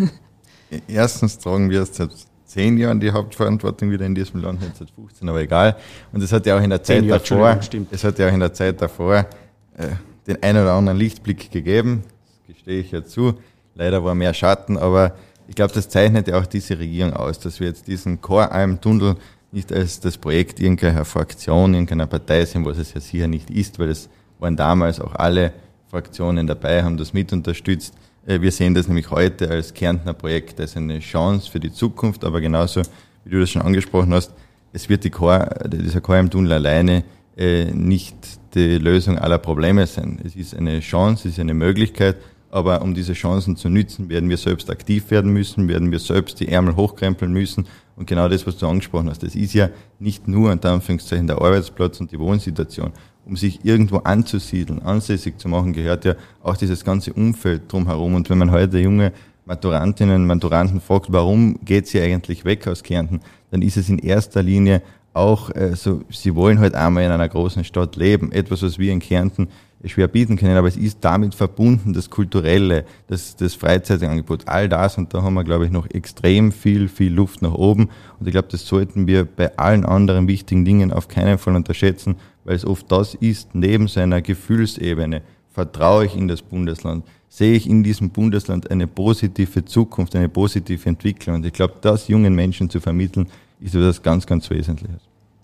S5: Erstens tragen wir seit zehn Jahren die Hauptverantwortung wieder in diesem Land, nicht seit fünfzehn, aber egal. Und es hat ja auch in der Zeit Jahr, davor, es hat ja auch in der Zeit davor äh, den einen oder anderen Lichtblick gegeben, das gestehe ich ja zu. Leider war mehr Schatten, aber ich glaube, das zeichnet ja auch diese Regierung aus, dass wir jetzt diesen Koralm-Tunnel nicht als das Projekt irgendeiner Fraktion, irgendeiner Partei sehen, was es ja sicher nicht ist, weil es waren damals auch alle Fraktionen dabei, haben das mit unterstützt. Wir sehen das nämlich heute als Kärntner Projekt, als eine Chance für die Zukunft, aber genauso, wie du das schon angesprochen hast, es wird die Kor, dieser Koralm-Tunnel alleine äh, nicht die Lösung aller Probleme sein. Es ist eine Chance, es ist eine Möglichkeit, aber um diese Chancen zu nützen, werden wir selbst aktiv werden müssen, werden wir selbst die Ärmel hochkrempeln müssen. Und genau das, was du angesprochen hast, das ist ja nicht nur unter Anführungszeichen der Arbeitsplatz und die Wohnsituation. Um sich irgendwo anzusiedeln, ansässig zu machen, gehört ja auch dieses ganze Umfeld drumherum. Und wenn man heute junge Maturantinnen und Maturanten fragt, warum geht sie eigentlich weg aus Kärnten, dann ist es in erster Linie auch äh, so, sie wollen halt einmal in einer großen Stadt leben. Etwas, was wir in Kärnten schwer bieten können, aber es ist damit verbunden, das Kulturelle, das, das Freizeitangebot, all das, und da haben wir, glaube ich, noch extrem viel, viel Luft nach oben, und ich glaube, das sollten wir bei allen anderen wichtigen Dingen auf keinen Fall unterschätzen, weil es oft das ist, neben seiner Gefühlsebene, vertraue ich in das Bundesland, sehe ich in diesem Bundesland eine positive Zukunft, eine positive Entwicklung, und ich glaube, das jungen Menschen zu vermitteln, ist etwas ganz, ganz Wesentliches.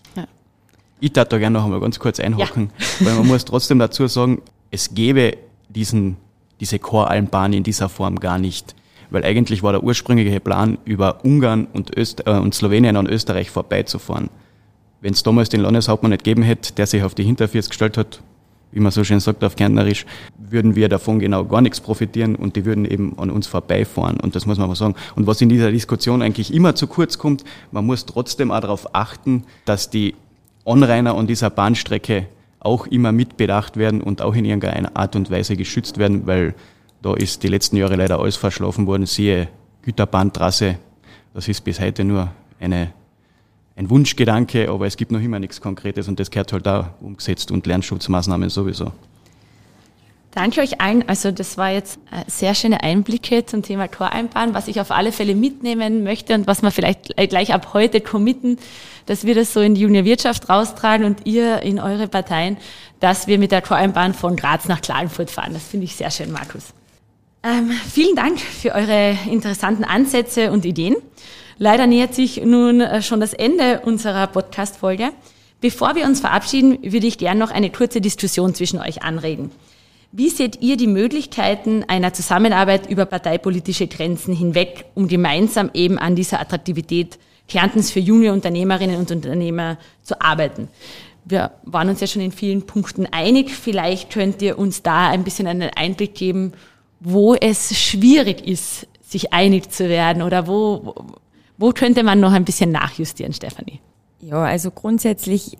S3: Ich darf da gerne noch einmal ganz kurz einhaken, ja. Weil man muss trotzdem dazu sagen, es gäbe diesen, diese Koralmbahn in dieser Form gar nicht. Weil eigentlich war der ursprüngliche Plan, über Ungarn und, Öst- äh, und Slowenien an Österreich vorbeizufahren. Wenn es damals den Landeshauptmann nicht gegeben hätte, der sich auf die Hinterfüße gestellt hat, wie man so schön sagt auf Kärntnerisch, würden wir davon genau gar nichts profitieren, und die würden eben an uns vorbeifahren. Und das muss man mal sagen. Und was in dieser Diskussion eigentlich immer zu kurz kommt, man muss trotzdem auch darauf achten, dass die Anrainer an dieser Bahnstrecke auch immer mitbedacht werden und auch in irgendeiner Art und Weise geschützt werden, weil da ist die letzten Jahre leider alles verschlafen worden. Siehe Güterbahntrasse, das ist bis heute nur eine, ein Wunschgedanke, aber es gibt noch immer nichts Konkretes und das gehört halt auch umgesetzt und Lärmschutzmaßnahmen sowieso.
S2: Danke euch allen. Also das war jetzt sehr schöne Einblicke zum Thema Toreinbahn, was ich auf alle Fälle mitnehmen möchte und was wir vielleicht gleich ab heute committen, dass wir das so in die Juniorwirtschaft raustragen und ihr in eure Parteien, dass wir mit der Toreinbahn von Graz nach Klagenfurt fahren. Das finde ich sehr schön, Markus. Ähm, vielen Dank für eure interessanten Ansätze und Ideen. Leider nähert sich nun schon das Ende unserer Podcast-Folge. Bevor wir uns verabschieden, würde ich gerne noch eine kurze Diskussion zwischen euch anregen. Wie seht ihr die Möglichkeiten einer Zusammenarbeit über parteipolitische Grenzen hinweg, um gemeinsam eben an dieser Attraktivität Kärntens für junge Unternehmerinnen und Unternehmer zu arbeiten? Wir waren uns ja schon in vielen Punkten einig. Vielleicht könnt ihr uns da ein bisschen einen Einblick geben, wo es schwierig ist, sich einig zu werden oder wo, wo könnte man noch ein bisschen nachjustieren, Stefanie?
S4: Ja, also grundsätzlich,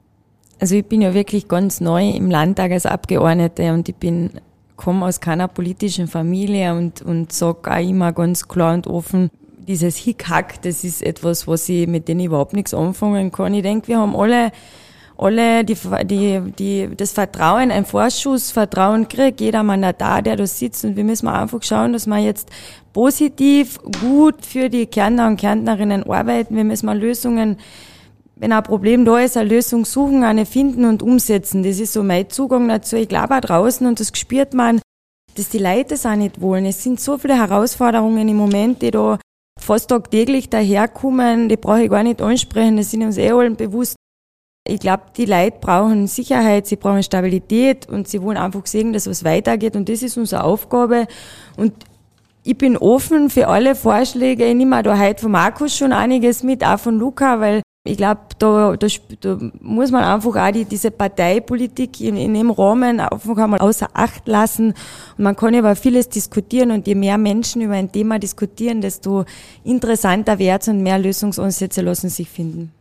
S4: also ich bin ja wirklich ganz neu im Landtag als Abgeordnete und ich bin, komme aus keiner politischen Familie und, und sage auch immer ganz klar und offen, dieses Hickhack, das ist etwas, was ich, mit dem ich überhaupt nichts anfangen kann. Ich denke, wir haben alle, alle die, die, die, das Vertrauen, ein Vorschussvertrauen kriegt, jeder Mandatar, der da sitzt und wir müssen einfach schauen, dass wir jetzt positiv, gut für die Kärntner und Kärntnerinnen arbeiten. Wir müssen mal Lösungen, wenn ein Problem da ist, eine Lösung suchen, eine finden und umsetzen. Das ist so mein Zugang dazu. Ich glaube auch draußen, und das spürt man, dass die Leute das auch nicht wollen. Es sind so viele Herausforderungen im Moment, die da fast tagtäglich daherkommen, die brauche ich gar nicht ansprechen, das sind uns eh allen bewusst. Ich glaube, die Leute brauchen Sicherheit, sie brauchen Stabilität und sie wollen einfach sehen, dass was weitergeht und das ist unsere Aufgabe. Und ich bin offen für alle Vorschläge. Ich nehme da heute von Markus schon einiges mit, auch von Luca, weil ich glaube, da, da, da muss man einfach auch die, diese Parteipolitik in, in dem Rahmen einfach einmal außer Acht lassen. Und man kann über vieles diskutieren und je mehr Menschen über ein Thema diskutieren, desto interessanter wird's und mehr Lösungsansätze lassen sich finden.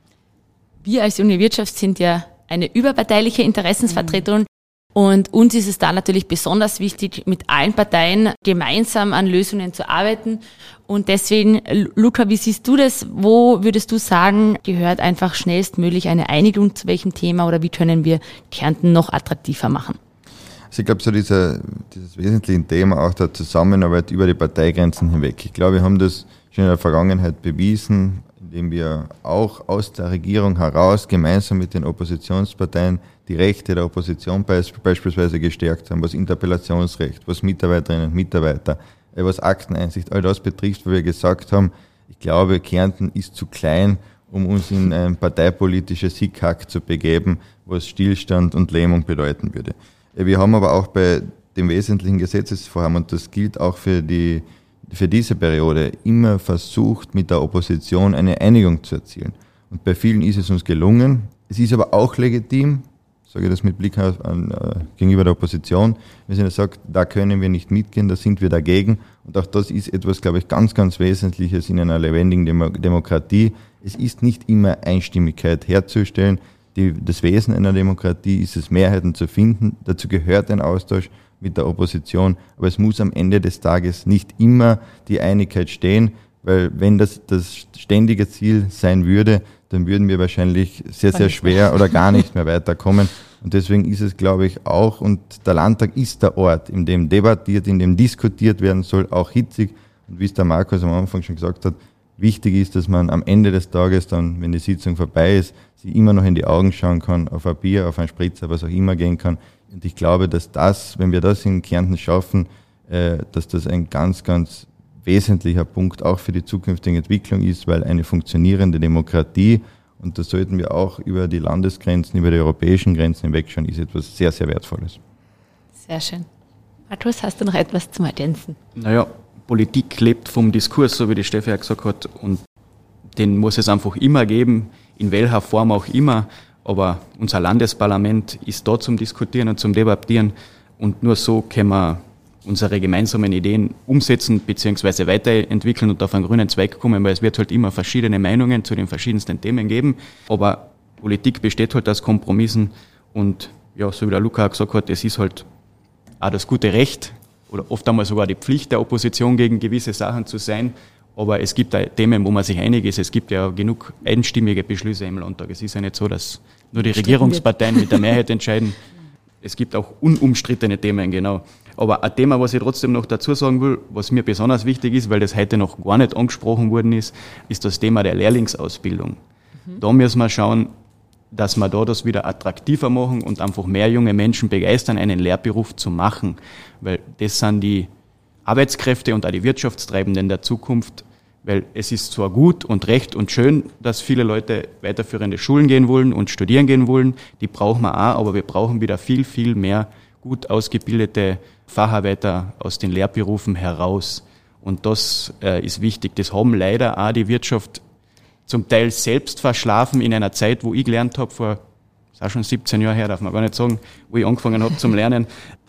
S2: Wir als Junge Wirtschaft sind ja eine überparteiliche Interessensvertretung. Mhm. Und uns ist es da natürlich besonders wichtig, mit allen Parteien gemeinsam an Lösungen zu arbeiten. Und deswegen, Luca, wie siehst du das? Wo würdest du sagen, gehört einfach schnellstmöglich eine Einigung zu welchem Thema oder wie können wir Kärnten noch attraktiver machen?
S5: Also ich glaube, so dieser, dieses wesentliche Thema auch der Zusammenarbeit über die Parteigrenzen hinweg. Ich glaube, wir haben das schon in der Vergangenheit bewiesen, indem wir auch aus der Regierung heraus gemeinsam mit den Oppositionsparteien die Rechte der Opposition beispielsweise gestärkt haben, was Interpellationsrecht, was Mitarbeiterinnen und Mitarbeiter, was Akteneinsicht, all das betrifft, wo wir gesagt haben, ich glaube, Kärnten ist zu klein, um uns in ein parteipolitisches Hickhack zu begeben, was Stillstand und Lähmung bedeuten würde. Wir haben aber auch bei dem wesentlichen Gesetzesvorhaben, und das gilt auch für die für diese Periode, immer versucht, mit der Opposition eine Einigung zu erzielen. Und bei vielen ist es uns gelungen. Es ist aber auch legitim, sage ich das mit Blick auf, an, äh, gegenüber der Opposition, wenn sie sagt, da können wir nicht mitgehen, da sind wir dagegen. Und auch das ist etwas, glaube ich, ganz, ganz Wesentliches in einer lebendigen Demo- Demokratie. Es ist nicht immer Einstimmigkeit herzustellen. Die, das Wesen einer Demokratie ist es, Mehrheiten zu finden. Dazu gehört ein Austausch mit der Opposition, aber es muss am Ende des Tages nicht immer die Einigkeit stehen, weil wenn das das ständige Ziel sein würde, dann würden wir wahrscheinlich sehr, sehr schwer oder gar nicht mehr weiterkommen. Und deswegen ist es, glaube ich, auch, und der Landtag ist der Ort, in dem debattiert, in dem diskutiert werden soll, auch hitzig. Und wie es der Markus am Anfang schon gesagt hat, wichtig ist, dass man am Ende des Tages dann, wenn die Sitzung vorbei ist, sich immer noch in die Augen schauen kann, auf ein Bier, auf einen Spritzer, was auch immer gehen kann. Und ich glaube, dass das, wenn wir das in Kärnten schaffen, äh, dass das ein ganz, ganz wesentlicher Punkt auch für die zukünftige Entwicklung ist, weil eine funktionierende Demokratie, und das sollten wir auch über die Landesgrenzen, über die europäischen Grenzen hinwegschauen, ist etwas sehr, sehr Wertvolles.
S2: Sehr schön. Markus, hast du noch etwas zum Ergänzen?
S3: Naja, Politik lebt vom Diskurs, so wie die Steffi ja gesagt hat, und den muss es einfach immer geben, in welcher Form auch immer. Aber unser Landesparlament ist da zum Diskutieren und zum Debattieren und nur so können wir unsere gemeinsamen Ideen umsetzen bzw. weiterentwickeln und auf einen grünen Zweig kommen, weil es wird halt immer verschiedene Meinungen zu den verschiedensten Themen geben. Aber Politik besteht halt aus Kompromissen und ja, so wie der Luca auch gesagt hat, es ist halt auch das gute Recht oder oft einmal sogar die Pflicht der Opposition, gegen gewisse Sachen zu sein. Aber es gibt auch Themen, wo man sich einig ist. Es gibt ja genug einstimmige Beschlüsse im Landtag. Es ist ja nicht so, dass nur die Regierungsparteien mit der Mehrheit entscheiden. Es gibt auch unumstrittene Themen, genau. Aber ein Thema, was ich trotzdem noch dazu sagen will, was mir besonders wichtig ist, weil das heute noch gar nicht angesprochen worden ist, ist das Thema der Lehrlingsausbildung. Mhm. Da müssen wir schauen, dass wir da das wieder attraktiver machen und einfach mehr junge Menschen begeistern, einen Lehrberuf zu machen. Weil das sind die Arbeitskräfte und auch die Wirtschaftstreibenden der Zukunft. Weil es ist zwar gut und recht und schön, dass viele Leute weiterführende Schulen gehen wollen und studieren gehen wollen. Die brauchen wir auch, aber wir brauchen wieder viel, viel mehr gut ausgebildete Facharbeiter aus den Lehrberufen heraus. Und das äh, ist wichtig. Das haben leider auch die Wirtschaft zum Teil selbst verschlafen in einer Zeit, wo ich gelernt habe, vor, ist auch schon siebzehn Jahre her, darf man gar nicht sagen, wo ich angefangen habe zum Lernen,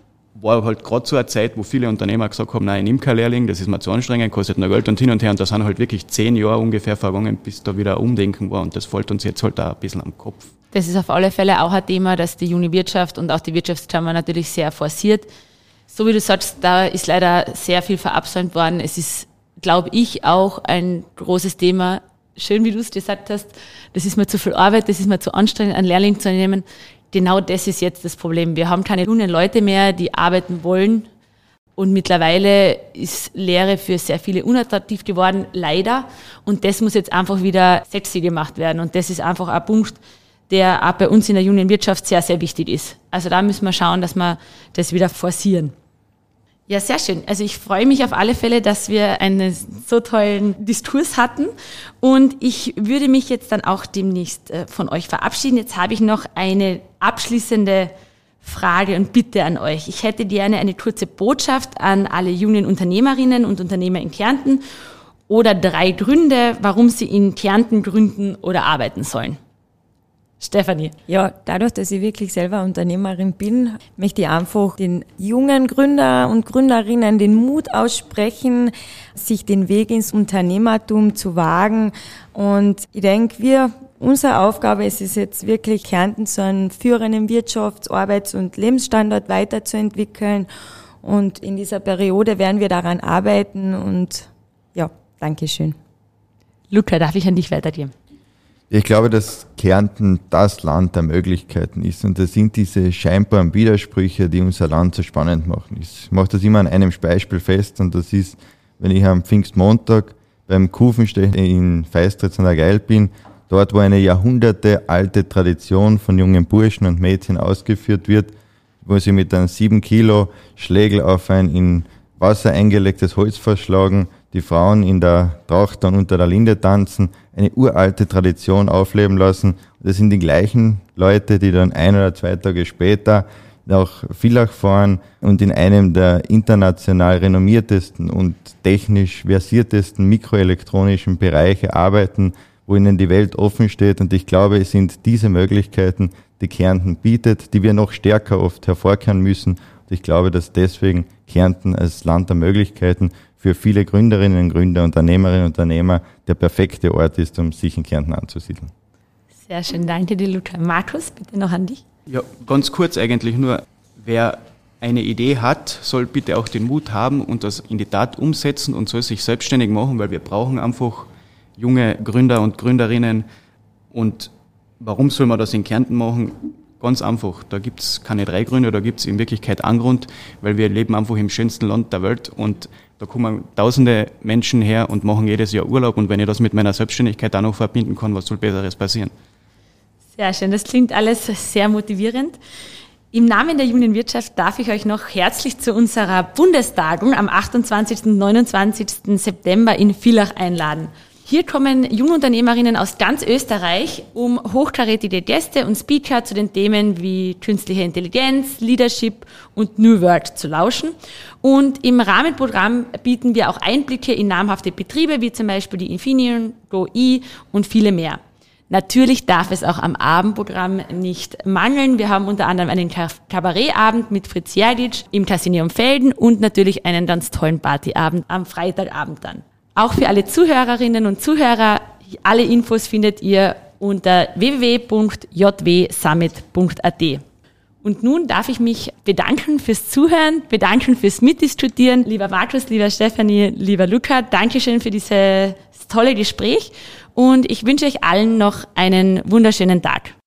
S3: war halt gerade so eine Zeit, wo viele Unternehmer gesagt haben, nein, ich nehme kein Lehrling, das ist mir zu anstrengend, kostet nur Geld und hin und her. Und da sind halt wirklich zehn Jahre ungefähr vergangen, bis da wieder ein Umdenken war. Und das fällt uns jetzt halt auch ein bisschen am Kopf.
S2: Das ist auf alle Fälle auch ein Thema, das die junge Wirtschaft und auch die Wirtschaftskammer natürlich sehr forciert. So wie du sagst, da ist leider sehr viel verabsäumt worden. Es ist, glaube ich, auch ein großes Thema. Schön, wie du es gesagt hast, das ist mir zu viel Arbeit, das ist mir zu anstrengend, einen Lehrling zu nehmen. Genau das ist jetzt das Problem. Wir haben keine jungen Leute mehr, die arbeiten wollen. Und mittlerweile ist Lehre für sehr viele unattraktiv geworden, leider. Und das muss jetzt einfach wieder sexy gemacht werden. Und das ist einfach ein Punkt, der auch bei uns in der jungen Wirtschaft sehr, sehr wichtig ist. Also da müssen wir schauen, dass wir das wieder forcieren. Ja, sehr schön. Also ich freue mich auf alle Fälle, dass wir einen so tollen Diskurs hatten. Und ich würde mich jetzt dann auch demnächst von euch verabschieden. Jetzt habe ich noch eine abschließende Frage und Bitte an euch. Ich hätte gerne eine kurze Botschaft an alle jungen Unternehmerinnen und Unternehmer in Kärnten oder drei Gründe, warum sie in Kärnten gründen oder arbeiten sollen. Stefanie.
S4: Ja, dadurch, dass ich wirklich selber Unternehmerin bin, möchte ich einfach den jungen Gründer und Gründerinnen den Mut aussprechen, sich den Weg ins Unternehmertum zu wagen. Und ich denke, wir, unsere Aufgabe ist es jetzt wirklich, Kärnten zu einem führenden Wirtschafts-, Arbeits- und Lebensstandort weiterzuentwickeln. Und in dieser Periode werden wir daran arbeiten. Und ja, Dankeschön.
S2: Luca, darf ich an dich weitergeben?
S5: Ich glaube, dass Kärnten das Land der Möglichkeiten ist und das sind diese scheinbaren Widersprüche, die unser Land so spannend machen. Ich mache das immer an einem Beispiel fest und das ist, wenn ich am Pfingstmontag beim Kufenstech in Feistritz an der Geil bin, dort wo eine jahrhundertealte Tradition von jungen Burschen und Mädchen ausgeführt wird, wo sie mit einem sieben Kilo Schlägel auf ein in Wasser eingelegtes Holz verschlagen, die Frauen in der Tracht dann unter der Linde tanzen, eine uralte Tradition aufleben lassen. Das sind die gleichen Leute, die dann ein oder zwei Tage später nach Villach fahren und in einem der international renommiertesten und technisch versiertesten mikroelektronischen Bereiche arbeiten, wo ihnen die Welt offen steht. Und ich glaube, es sind diese Möglichkeiten, die Kärnten bietet, die wir noch stärker oft hervorkehren müssen. Und ich glaube, dass deswegen Kärnten als Land der Möglichkeiten für viele Gründerinnen und Gründer, Unternehmerinnen und Unternehmer der perfekte Ort ist, um sich in Kärnten anzusiedeln.
S2: Sehr schön, danke dir, Luca. Markus, bitte noch an dich.
S3: Ja, ganz kurz eigentlich nur, wer eine Idee hat, soll bitte auch den Mut haben und das in die Tat umsetzen und soll sich selbstständig machen, weil wir brauchen einfach junge Gründer und Gründerinnen. Und warum soll man das in Kärnten machen? Ganz einfach, da gibt es keine drei Gründe, da gibt es in Wirklichkeit einen Grund, weil wir leben einfach im schönsten Land der Welt und da kommen tausende Menschen her und machen jedes Jahr Urlaub und wenn ich das mit meiner Selbstständigkeit auch noch verbinden kann, was soll Besseres passieren?
S2: Sehr schön, das klingt alles sehr motivierend. Im Namen der jungen Wirtschaft darf ich euch noch herzlich zu unserer Bundestagung am achtundzwanzigsten und neunundzwanzigsten September in Villach einladen. Hier kommen Jungunternehmerinnen aus ganz Österreich, um hochkarätige Gäste und Speaker zu den Themen wie künstliche Intelligenz, Leadership und New Work zu lauschen. Und im Rahmenprogramm bieten wir auch Einblicke in namhafte Betriebe, wie zum Beispiel die Infineon, GoI und viele mehr. Natürlich darf es auch am Abendprogramm nicht mangeln. Wir haben unter anderem einen Kabarettabend mit Fritz Jerdic im Casino Felden und natürlich einen ganz tollen Partyabend am Freitagabend dann. Auch für alle Zuhörerinnen und Zuhörer, alle Infos findet ihr unter w w w punkt j w summit punkt a t. Und nun darf ich mich bedanken fürs Zuhören, bedanken fürs Mitdiskutieren. Lieber Markus, lieber Stefanie, lieber Luca, Dankeschön für dieses tolle Gespräch und ich wünsche euch allen noch einen wunderschönen Tag.